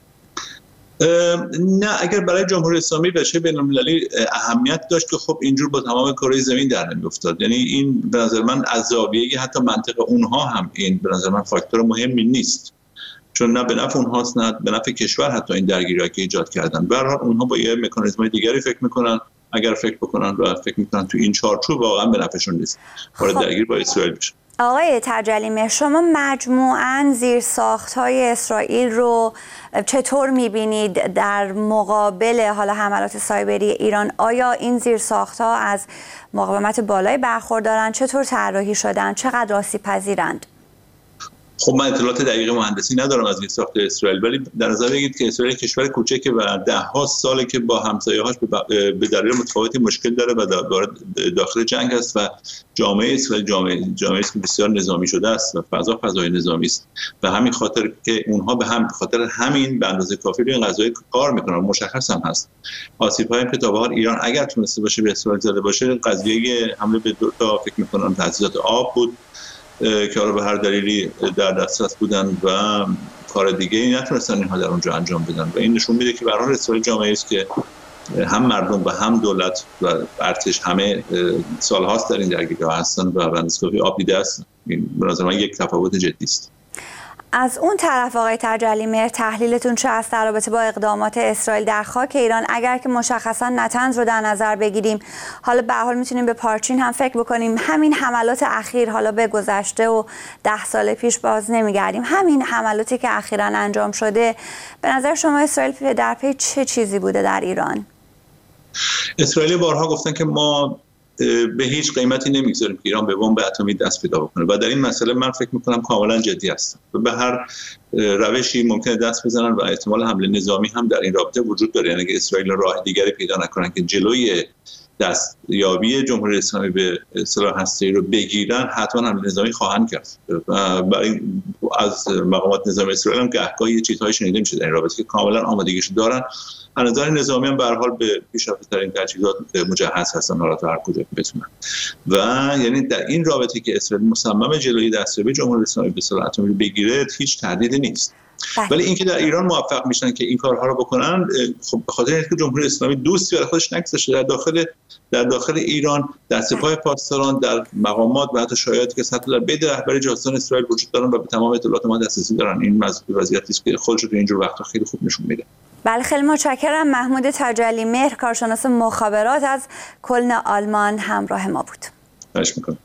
نه، اگر برای جمهوری اسلامی وجهه بین المللی اهمیت داشت که خب اینجور با تمام کره زمین در نمی‌افتاد. یعنی این به نظر من از زاویه حتی منطق اونها هم این به نظر من فاکتور مهمی نیست، چون نه به نفع اونهاست نه به نفع کشور حتی این درگیری‌ها که ایجاد کردن. به هر حال اونها با یه مکانیزم‌های دیگری فکر می‌کنن، اگر فکر بکنن و فکر می‌کنن تو این چارچوب واقعا به نفعشون نیست وارد درگیری با اسرائیل بشه. آقای تجلی مهر، شما مجموعاً زیرساخت‌های اسرائیل رو چطور می‌بینید در مقابل حالا حملات سایبری ایران؟ آیا این زیرساخت‌ها از مقاومت بالای برخوردارن؟ چطور طراحی شدن؟ چقدر آسیب‌پذیرند؟ خب من اطلاعات دقیق مهندسی ندارم از این ساخت اسرائیل، ولی در نظر بگیرید که اسرائیل کشور کوچکه و ده‌ها ساله که با همسایه‌هاش به دلیل متفاوتی مشکل داره و داخل جنگ است و جامعه اسرائیل جامعه است که بسیار نظامی شده است و فضای نظامی است و همین خاطر که اونها به خاطر همین به اندازه کافی روی این قضیه کار میکنن. مشخص هم هست آسیب‌های که تا به حال ایران اگر تونسته باشه به اسرائیل زده باشه قضیه حمله به 2 تا فکر می‌کنم تاسیسات آب بود که حالا به هر دلیلی در دسترس بودن و کار دیگه ای نتونستن اینها در اونجا انجام بدن و این نشون میده که به هر حال اسرائیل جامعه است که هم مردم و هم دولت و ارتش همه سالهاست در این درگیری‌ها هستن و بندرگاه آب دیده است. این به نظر من یک تفاوت جدی است. از اون طرف آقای تجلی‌مهر، تحلیلتون چه است در رابطه با اقدامات اسرائیل در خاک ایران؟ اگر که مشخصا نتنز رو در نظر بگیریم، حالا به هر حال میتونیم به پارچین هم فکر بکنیم، همین حملات اخیر، حالا به گذشته و 10 سال پیش باز نمیگردیم، همین حملاتی که اخیراً انجام شده، به نظر شما اسرائیل در پی چه چیزی بوده در ایران؟ اسرائیل بارها گفتن که ما به هیچ قیمتی نمیگذاریم که ایران به بمب اتمی دست پیدا بکنه و در این مسئله من فکر میکنم کاملا جدی هستم و به هر روشی ممکنه دست بزنن و احتمال حمله نظامی هم در این رابطه وجود داره. یعنی اگه اسرائیل راه دیگری پیدا نکنن که جلوی دستیابی جمهوری اسلامی به سلاح هسته‌ای رو بگیرن، حتما حمله نظامی خواهند کرد و برای از مقامات نظامی اسرائیل هم گهگاهی چیزهایی شنیده میشه در این رابطه که کاملا آمادگیش دارن. از نظر نظامی هم به هر حال به پیشرفته‌ترین تجهیزات مجهز هستن، حالا تا هر کجا بتونن. و یعنی در این رابطه که اسرائیل مصمم جلوی دستیابی جمهوری اسلامی به سلاح اتمی بگیره هیچ تردیدی نیست. ولی اینکه در ایران موفق میشن که این کارها رو بکنن، خب به خاطر اینکه جمهوری اسلامی دوستی برای خودش نگذاشته در داخل ایران در سپاه پاسداران، در مقامات و حتی شایعاتی که حتی در بین رهبری جاسوسان اسرائیل وجود دارن و به تمام اطلاعات ما دسترسی دارن. این وضعیتی است که خودش رو تو اینجور وقتا خیلی خوب نشون میده. بله، خیلی متشکرم. محمود تجلی‌مهر، کارشناس مخابرات از کلن آلمان، همراه ما بود. خواهش می‌کنم.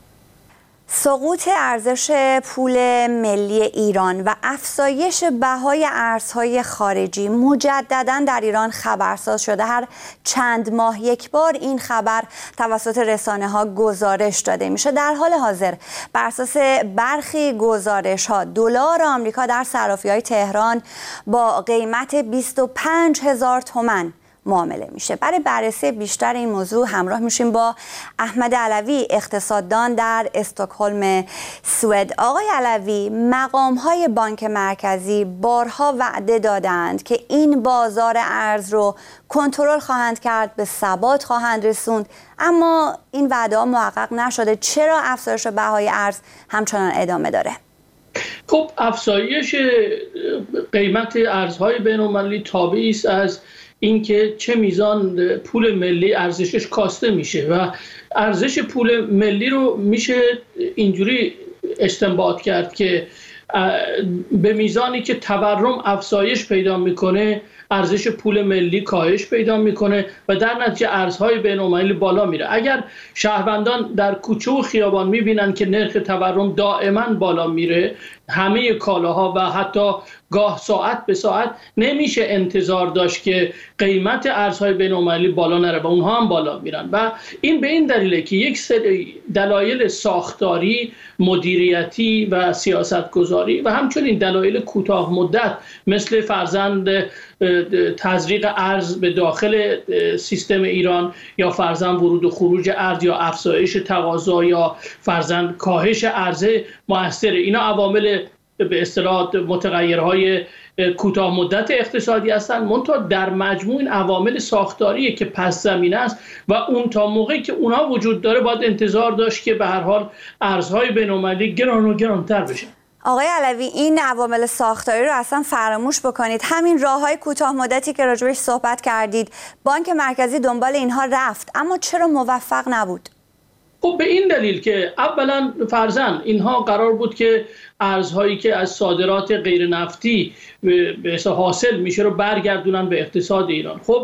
سقوط ارزش پول ملی ایران و افزایش بهای ارزهای خارجی مجدداً در ایران خبرساز شده. هر چند ماه یک بار این خبر توسط رسانه‌ها گزارش داده میشه. در حال حاضر بر اساس برخی گزارش‌ها دلار آمریکا در صرافی‌های تهران با قیمت 25,000 تومان معامله میشه. برای بررسی بیشتر این موضوع همراه میشیم با احمد علوی، اقتصاددان در استکهلم، سوئد. آقای علوی، مقام‌های بانک مرکزی بارها وعده دادند که این بازار ارز رو کنترل خواهند کرد، به ثبات خواهند رسوند، اما این وعده‌ها محقق نشده. چرا افزایش بهای ارز همچنان ادامه داره؟ خب، افزایش قیمت ارزهای بین‌المللی تابعی است از اینکه چه میزان پول ملی ارزشش کاسته میشه و ارزش پول ملی رو میشه اینجوری استنباط کرد که به میزانی که تورم افزایش پیدا میکنه ارزش پول ملی کاهش پیدا میکنه و در نتیجه ارزهای بین‌المللی بالا میره. اگر شهروندان در کوچه و خیابان میبینن که نرخ تورم دائما بالا میره، همه کالاها و حتی گاه ساعت به ساعت، نمیشه انتظار داشت که قیمت ارزهای بین‌المللی بالا نره و اونها هم بالا میرن و این به این دلیله که یک سری دلایل ساختاری، مدیریتی و سیاستگذاری و همچنین دلایل کوتاه مدت مثل فرضاً تزریق ارز به داخل سیستم ایران یا فرضاً ورود و خروج ارز یا افزایش تقاضا یا فرضاً کاهش عرضه مؤثر، اینا عوامل به اصطلاح متغیرهای کوتاه مدت اقتصادی هستند. منتها در مجموع این عوامل ساختاریه که پس زمینه است و اون تا موقعی که اونها وجود داره باید انتظار داشت که به هر حال ارزهای بین‌المللی گران و گرانتر بشن. آقای علوی، این عوامل ساختاری رو اصلا فراموش بکنید. همین راه‌های کوتاه مدتی که راجبش صحبت کردید، بانک مرکزی دنبال اینها رفت، اما چرا موفق نبود؟ خب به این دلیل که اولا فرضاً اینها قرار بود که ارزهایی که از صادرات غیر نفتی به حاصل میشه رو برگردونن به اقتصاد ایران. خب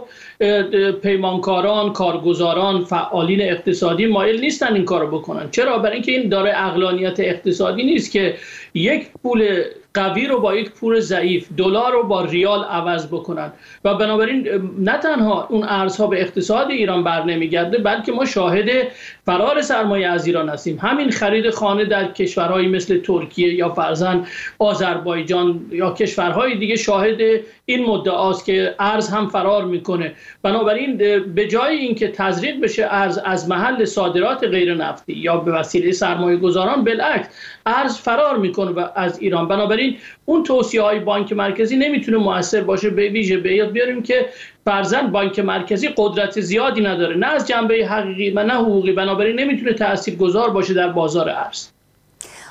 پیمانکاران، کارگزاران، فعالین اقتصادی مایل نیستن این کارو بکنن. چرا؟ برای اینکه این داره عقلانیت اقتصادی نیست که یک پول قوی رو با یک پول ضعیف، دلار رو با ریال عوض بکنن و بنابراین نه تنها اون ارزها به اقتصاد ایران بر نمیگرده، بلکه ما شاهد فرار سرمایه از ایران هستیم. همین خرید خانه در کشورهایی مثل ترکیه یا فرضاً آذربایجان یا کشورهای دیگه شاهد این مدعاست که ارز هم فرار میکنه. بنابراین به جای اینکه تزریق بشه ارز از محل صادرات غیر نفتی یا به وسیله سرمایه گذاران، بالعکس ارز فرار میکنه و از ایران. بنابراین اون توصیه‌های بانک مرکزی نمیتونه مؤثر باشه. به ویژه به یاد بیاریم که فرضاً بانک مرکزی قدرت زیادی نداره، نه از جنبه حقیقی و نه حقوقی، بنابراین نمیتونه تاثیرگذار باشه در بازار ارز.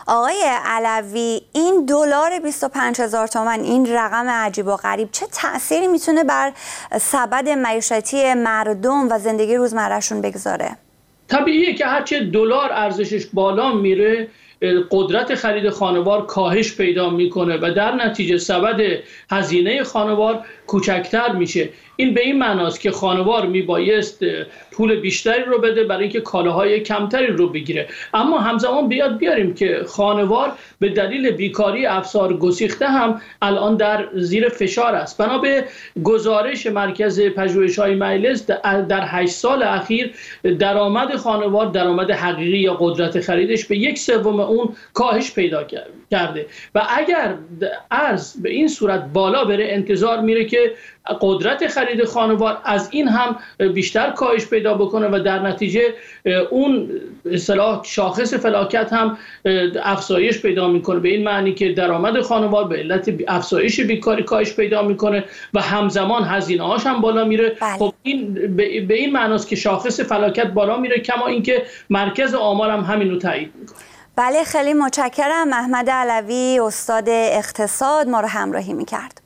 آقای علوی، این دلار 25,000 تومان، این رقم عجیب و غریب، چه تأثیری میتونه بر سبد معیشتی مردم و زندگی روزمرهشون بگذاره؟ طبیعیه که هرچه دلار ارزشش بالا میره قدرت خرید خانوار کاهش پیدا میکنه و در نتیجه سبد هزینه خانوار کوچکتر میشه. این به این معناست که خانوار میبایست پول بیشتری رو بده برای اینکه کالاهای کمتری رو بگیره، اما همزمان بیاریم که خانوار به دلیل بیکاری افسار گسیخته هم الان در زیر فشار است. بنا به گزارش مرکز پژوهش‌های مجلس در 8 سال اخیر درآمد خانوار، درآمد حقیقی یا قدرت خریدش به 1/3 اون کاهش پیدا کرده و اگر ارز به این صورت بالا بره انتظار میره که قدرت خرید خانوار از این هم بیشتر کاهش پیدا بکنه و در نتیجه اون اصطلاح شاخص فلاکت هم افزایش پیدا میکنه، به این معنی که درآمد خانوار به علت افزایش بیکاری کاهش پیدا میکنه و همزمان هزینه هاش هم بالا میره. خب این به این معناست که شاخص فلاکت بالا میره، کما اینکه مرکز آمار هم همین رو تایید میکنه. بله، خیلی متشکرم. احمد علوی، استاد اقتصاد، ما رو همراهی میکرد.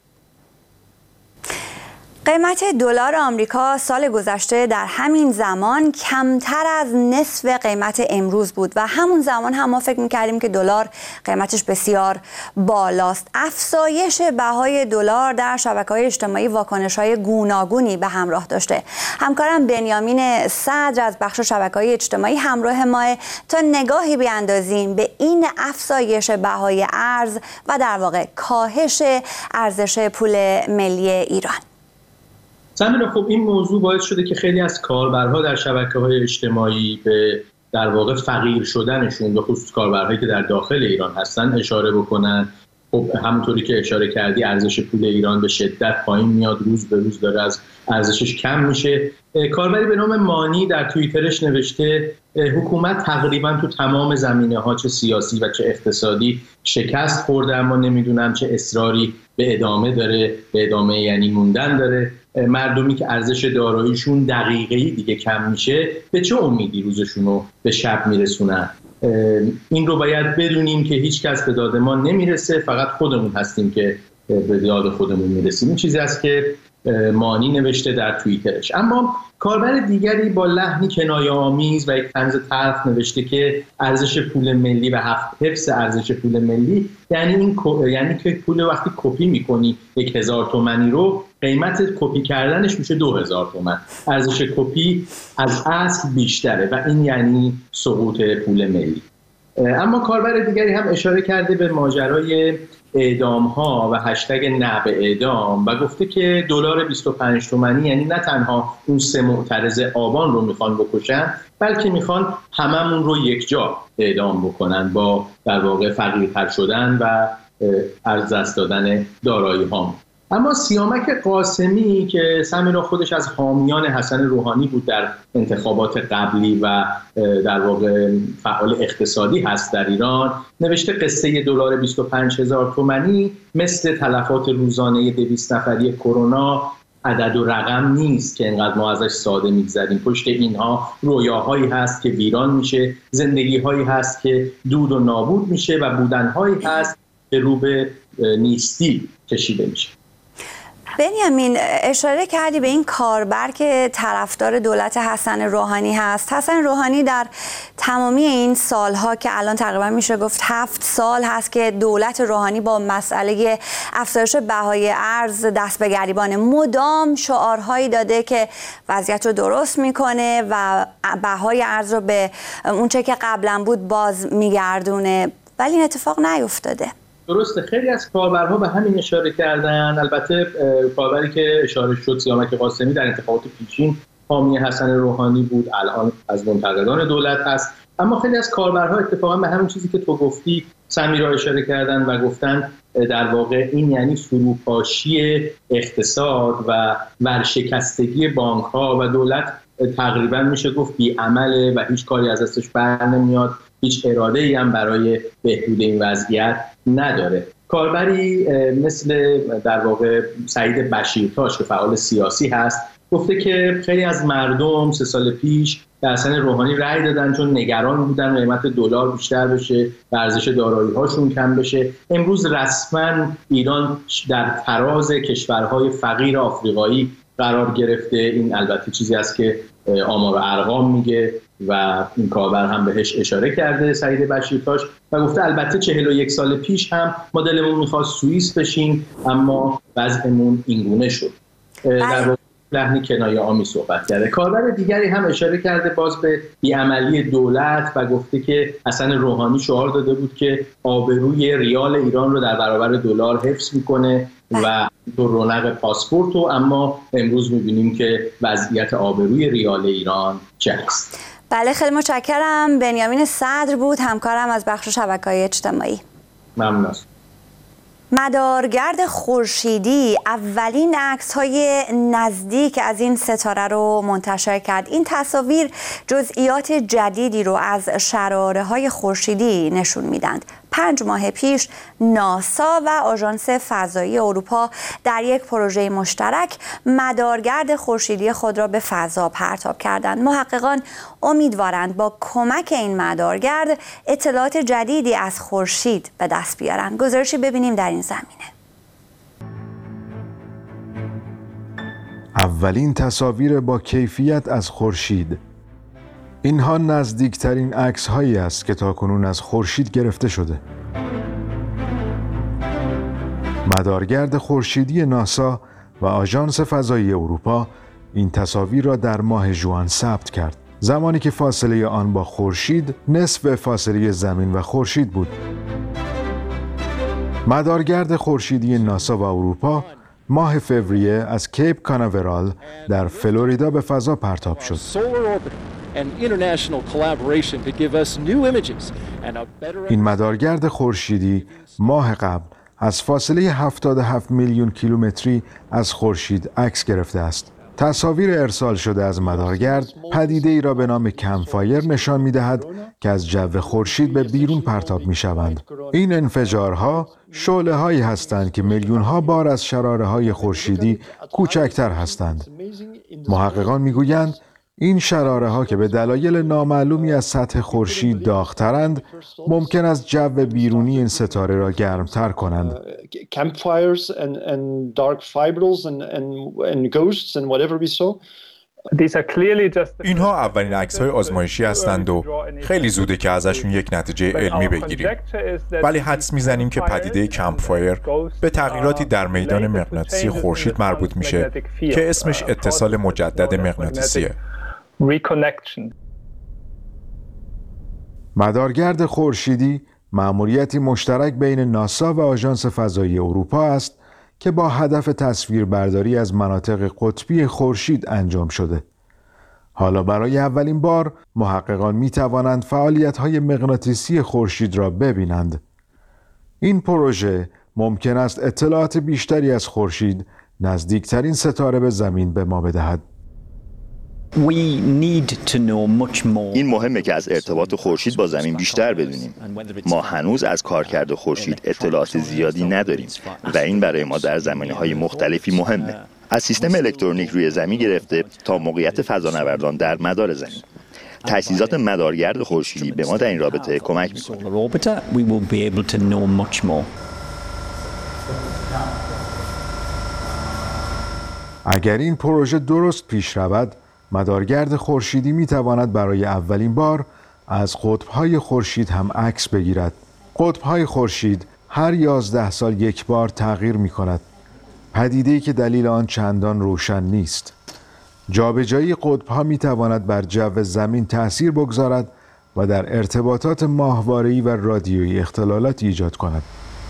قیمت دلار آمریکا سال گذشته در همین زمان کمتر از نصف قیمت امروز بود و همون زمان هم ما فکر می‌کردیم که دلار قیمتش بسیار بالاست. افزایش بهای دلار در شبکه‌های اجتماعی واکنش‌های گوناگونی به همراه داشته. همکارم بنیامین صدر از بخش شبکه‌های اجتماعی همراه ما تا نگاهی بیاندازیم به این افزایش بهای ارز و در واقع کاهش ارزش پول ملی ایران. سمیرا، خب این موضوع باعث شده که خیلی از کاربرها در شبکه‌های اجتماعی به در واقع فقیر شدنشون، به خصوص کاربرهایی که در داخل ایران هستن، اشاره بکنن. خب همونطوری که اشاره کردی ارزش پول ایران به شدت پایین میاد، روز به روز داره از ارزشش کم میشه. کاربری به نام مانی در توییترش نوشته حکومت تقریبا تو تمام زمینه‌ها چه سیاسی و چه اقتصادی شکست خورده، اما نمیدونم چه اصراری به ادامه داره، به ادامه یعنی موندن داره. مردمی که ارزش داراییشون دقیقه‌ای دیگه کم میشه به چه امیدی روزشون رو به شب میرسونن؟ این رو باید بدونیم که هیچ کس به داد ما نمیرسه، فقط خودمون هستیم که به داد خودمون میرسیم. این چیزی است که مانی نوشته در توییترش. اما کاربر دیگری با لحنی کنایه‌آمیز و یک طنز تلخ نوشته که ارزش پول ملی و حفظ ارزش پول ملی یعنی که پول وقتی کپی میکنی 1000 تومانی رو، قیمت کپی کردنش میشه 2000 تومان. ارزش کپی از اصل بیشتره و این یعنی سقوط پول ملی. اما کاربر دیگری هم اشاره کرده به ماجرای اعدام ها و هشتگ نه به اعدام و گفته که دلار 25 تومانی یعنی نه تنها اون 3 معترض آبان رو میخوان بکشن، بلکه میخوان هممون رو یک جا اعدام بکنن با در واقع فقیرتر شدن و از دست دادن دارایی هام. اما سیامک قاسمی که سمیرا خودش از حامیان حسن روحانی بود در انتخابات قبلی و در واقع فعال اقتصادی هست در ایران، نوشته قصه دلار 25,000 تومانی مثل تلفات روزانه 200 نفری کرونا عدد و رقم نیست که اینقدر ما ازش ساده میگذریم. پشت اینها رویاهایی هست که ویران میشه، زندگی‌هایی هست که دود و نابود میشه و بودن‌هایی هست که رو به نیستی کشیده میشه. بنیامین، اشاره کردی به این کاربر که طرفدار دولت حسن روحانی هست. حسن روحانی در تمامی این سالها که الان تقریبا میشه گفت 7 سال هست که دولت روحانی با مسئله افزایش بهای ارز دست به گریبانه، مدام شعارهایی داده که وضعیت رو درست میکنه و بهای ارز رو به اونچه که قبلا بود باز میگردونه، ولی این اتفاق نیفتاده. درسته، خیلی از کاربرها به همین اشاره کردن. البته کاربری که اشاره شد سیامک قاسمی در انتخابات پیشین حامی حسن روحانی بود، الان از منتقدان دولت هست. اما خیلی از کاربرها اتفاقا به همین چیزی که تو گفتی سمیرا اشاره کردن و گفتن در واقع این یعنی فروپاشی اقتصاد و ورشکستگی بانک‌ها و دولت تقریبا میشه گفت بی‌عمله و هیچ کاری از دستش بر نمیاد، هیچ اراده‌ای هم برای بهبود این وضعیت نداره. کاربری مثل در واقع سعید بشیرتاش که فعال سیاسی هست گفته که خیلی از مردم 3 سال پیش به حسن روحانی رأی دادن چون نگران بودن قیمت دلار بیشتر بشه و ارزش دارایی‌هاشون کم بشه. امروز رسما ایران در فراز کشورهای فقیر آفریقایی قرار گرفته. این البته چیزی است که آمار و ارقام میگه و این کاربر هم بهش اشاره کرده سعید بشیرتاش و گفته البته 41 سال پیش هم ما دلمون می‌خواست سوئیس بشیم اما وضعمون اینگونه شد. در لحنی کنایه آمیز صحبت کرده. کاربر دیگری هم اشاره کرده باز به بی‌عملی دولت و گفته که حسن روحانی شعار داده بود که آبروی ریال ایران رو در برابر دلار حفظ میکنه و تو رونق پاسپورت رو، اما امروز میبینیم که وضعیت آبروی ریال ایران چه است. بله خیلی متشکرم. بنیامین صدر بود همکارم از بخش شبکه‌های اجتماعی. ممنون. مدارگرد خورشیدی اولین عکس‌های نزدیک از این ستاره رو منتشر کرد. این تصاویر جزئیات جدیدی رو از شراره‌های خورشیدی نشون میدند. 5 ماه پیش ناسا و آژانس فضایی اروپا در یک پروژه مشترک مدارگرد خورشیدی خود را به فضا پرتاب کردند. محققان امیدوارند با کمک این مدارگرد اطلاعات جدیدی از خورشید به دست بیارند. گزارشی ببینیم در این زمینه. اولین تصاویر با کیفیت از خورشید. اینها نزدیکترین عکس‌هایی است که تاکنون از خورشید گرفته شده. مدارگرد خورشیدی ناسا و آژانس فضایی اروپا این تصاویر را در ماه ژوئن ثبت کرد، زمانی که فاصله آن با خورشید نصف فاصله زمین و خورشید بود. مدارگرد خورشیدی ناسا و اروپا ماه فوریه از کیپ کاناورال در فلوریدا به فضا پرتاب شد. این مدارگرد خورشیدی ماه قبل از فاصله 77 میلیون کیلومتری از خورشید عکس گرفته است. تصاویر ارسال شده از مدارگرد پدیده‌ای را به نام کمپفایر نشان می‌دهد که از جو خورشید به بیرون پرتاب می‌شوند. این انفجارها شعله‌هایی هستند که میلیون‌ها بار از شراره‌های خورشیدی کوچکتر هستند. محققان می‌گویند این شراره‌ها که به دلایل نامعلومی از سطح خورشید داغ‌ترند، ممکن است جو بیرونی این ستاره را گرمتر کنند. اینها اولین عکس‌های آزمایشی هستند و خیلی زوده که ازشون یک نتیجه علمی بگیریم. ولی حدس می‌زنیم که پدیده کمپفایر به تغییراتی در میدان مغناطیسی خورشید مربوط میشه که اسمش اتصال مجدد مغناطیسیه. مدارگرد خورشیدی مأموریتی مشترک بین ناسا و آژانس فضایی اروپا است که با هدف تصویربرداری از مناطق قطبی خورشید انجام شده. حالا برای اولین بار محققان می توانند فعالیت‌های مغناطیسی خورشید را ببینند. این پروژه ممکن است اطلاعات بیشتری از خورشید، نزدیکترین ستاره به زمین، به ما بدهد. این مهمه که از ارتباط خورشید با زمین بیشتر بدونیم. ما هنوز از کارکرد خورشید اطلاعات زیادی نداریم و این برای ما در زمینه‌های مختلفی مهمه. از سیستم الکترونیک روی زمین گرفته تا موقعیت فضانوردان در مدار زمین. تجهیزات مدارگرد خورشیدی به ما در این رابطه کمک می‌کنه. اگر این پروژه درست پیش رود، مدارگرد خورشیدی می تواند برای اولین بار از قطب‌های خورشید هم عکس بگیرد. قطب‌های خورشید هر 11 سال یک بار تغییر می کند. پدیده‌ای که دلیل آن چندان روشن نیست. جابجایی قطب‌ها می تواند بر جو زمین تأثیر بگذارد و در ارتباطات ماهواره‌ای و رادیویی اختلالاتی ایجاد کند.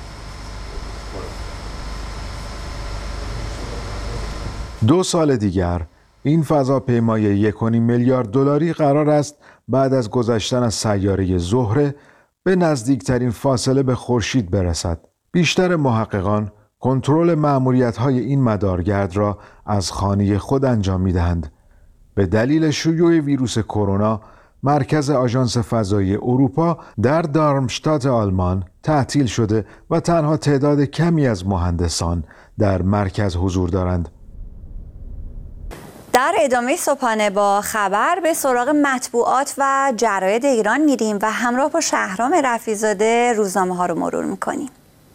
دو سال دیگر این فضاپیمای 1.5 میلیارد دلاری قرار است بعد از گذشتن از سیاره زهره به نزدیکترین فاصله به خورشید برسد. بیشتر محققان کنترل مأموریت‌های این مدارگرد را از خانه خود انجام می‌دهند. به دلیل شیوع ویروس کرونا، مرکز آژانس فضایی اروپا در دارمشتات آلمان تعطیل شده و تنها تعداد کمی از مهندسان در مرکز حضور دارند. در ادامه صبحانه با خبر به سراغ مطبوعات و جراید ایران میریم و همراه با شهرام رفیع‌زاده روزنامه ها رو مرور میکنیم.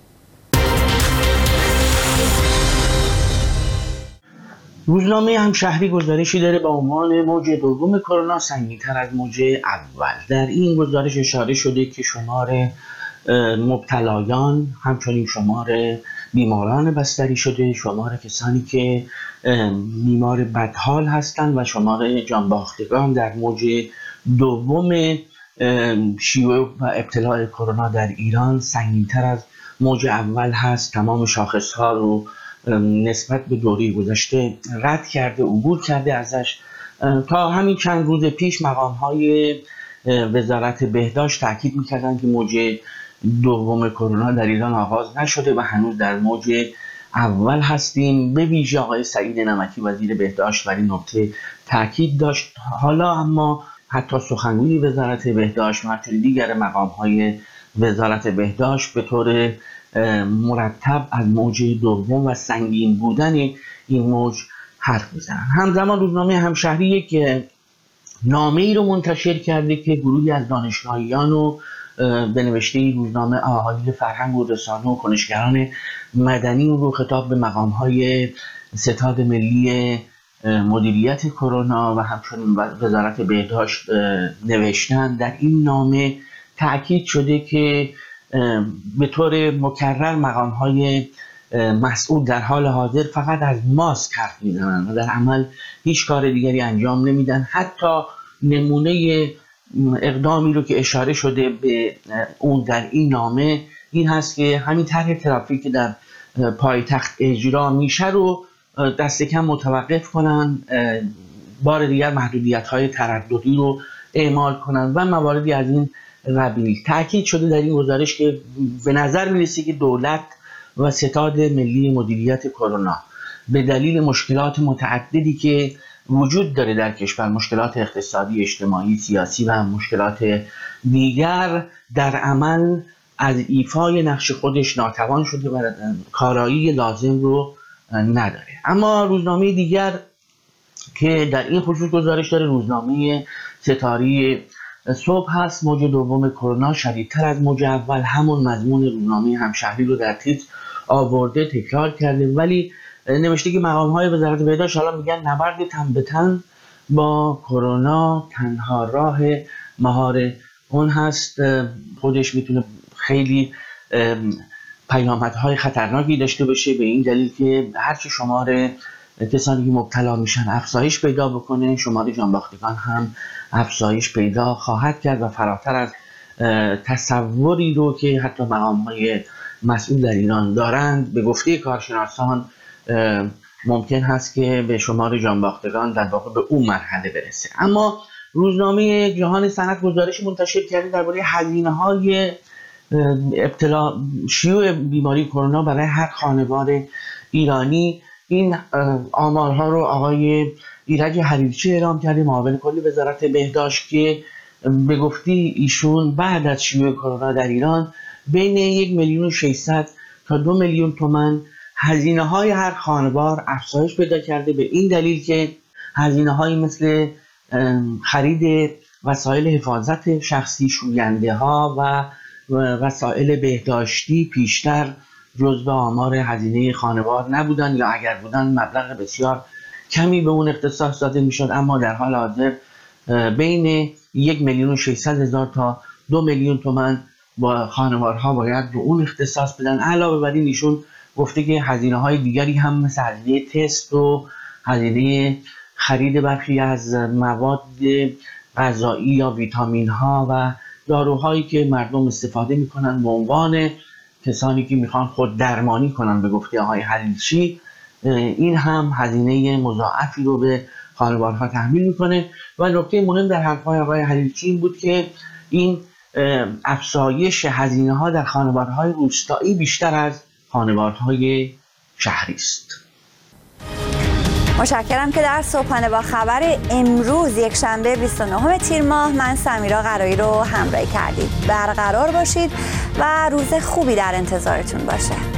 روزنامه همشهری گزارشی داره با عنوان موج دوم کرونا سنگین‌تر از موج اول. در این گزارش اشاره شده که شمار مبتلایان، همچنین شمار بیماران بستری شده، شمار کسانی که بیمار بدحال هستند و شمار جانباختگان در موج دوم شیوع و ابتلاع کرونا در ایران سنگین‌تر از موج اول هست. تمام شاخص‌ها رو نسبت به دوره گذشته رد کرده، عبور کرده ازش. تا همین چند روز پیش مقام‌های وزارت بهداشت تاکید می‌کردند که موج دوم کرونا در ایران آغاز نشده و هنوز در موج اول هستیم. به ویژه آقای سعید نمکی وزیر بهداشت بر این نکته تاکید داشت. حالا اما حتی سخنگوی وزارت بهداشت و همچنین دیگر مقام‌های وزارت بهداشت به طور مرتب از موج دوم و سنگین بودن این موج حرف میزنن. همزمان روزنامه همشهری یک نامه ای رو منتشر کرده که گروهی از دانشگاهیان و به نوشته روزنامه اهالی فرهنگ و رسانه و کنشگران مدنی رو خطاب به مقام‌های ستاد ملی مدیریت کرونا و همچنین وزارت بهداشت نوشتن. در این نامه تأکید شده که به طور مکرر مقام‌های مسئول در حال حاضر فقط از ماسک حرف میزنن و در عمل هیچ کار دیگری انجام نمیدن. حتی نمونه اقدامی رو که اشاره شده به اون در این نامه این هست که همین طرح ترافیک در پایتخت اجرا میشه رو دست کم متوقف کنن، بار دیگر محدودیت‌های ترددی رو اعمال کنن و مواردی از این قبیل. تأکید شده در این گزارش که به نظر میرسه که دولت و ستاد ملی مدیریت کرونا به دلیل مشکلات متعددی که وجود داره در کشور، مشکلات اقتصادی، اجتماعی، سیاسی و مشکلات دیگر، در عمل از ایفای نقش خودش ناتوان شده و کارایی لازم رو نداره. اما روزنامه دیگر که در این خصوص گزارش داره روزنامه ستاره صبح هست. موج دوم کرونا شدیدتر از موج اول، همون مضمون روزنامه همشهری رو در تیتر آورده، تکرار کرده، ولی نوشته که مقام‌های وزارت بهداشت حالا میگن نبرد تن به تن با کرونا تنها راه مهار اون هست. خودش میتونه خیلی پیامدهای خطرناکی داشته باشه، به این دلیل که هرچی شمار کسانی که مبتلا میشن افزایش پیدا بکنه، شمار جانباختگان هم افزایش پیدا خواهد کرد و فراتر از تصوری رو که حتی مقام‌های مسئول در ایران دارند، به گفته کارشناسان ممکن هست که به شمار جانباختگان در واقع به اون مرحله برسه. اما روزنامه جهان صنعت گزارش منتشر کرده درباره هزینه‌های ابتلا شیوع بیماری کرونا برای هر خانوار ایرانی. این آمارها رو آقای ایرج حریرچی اعلام کرده، معاون کلی وزارت بهداشت، که به گفتی ایشون بعد از شیوع کرونا در ایران بین 1,600,000 تا 2 میلیون تومان هزینه‌های هر خانوار افزایش پیدا کرده، به این دلیل که هزینه‌هایی مثل خرید وسایل حفاظت شخصی، شوینده‌ها و وسایل بهداشتی پیشتر جزو آمار هزینه خانوار نبودن، یا اگر بودن مبلغ بسیار کمی به اون اختصاص داده میشد. اما در حال حاضر بین 1,600,000 تا 2 میلیون تومان با خانوارها باید به اون اختصاص بدن. علاوه بر این ایشون گفته که هزینه‌های دیگری هم مثل هزینه تست و هزینه خرید برخی از مواد غذایی یا ویتامین‌ها و داروهایی که مردم استفاده میکنن به عنوان کسانی که میخوان خود درمانی کنن، به گفته آقای حریرچی، این هم هزینه مضاعفی رو به خانوارها تحمیل میکنه. و نکته مهم در حرفهای آقای حریرچی این بود که این افزایش هزینه‌ها در خانوارهای روستایی بیشتر از خانوارهای شهری است. متشکرم که در صبحانه با خبر امروز یکشنبه 29 تیر ماه من سمیرا قرایی رو همراهی کردید. برقرار باشید و روز خوبی در انتظارتون باشه.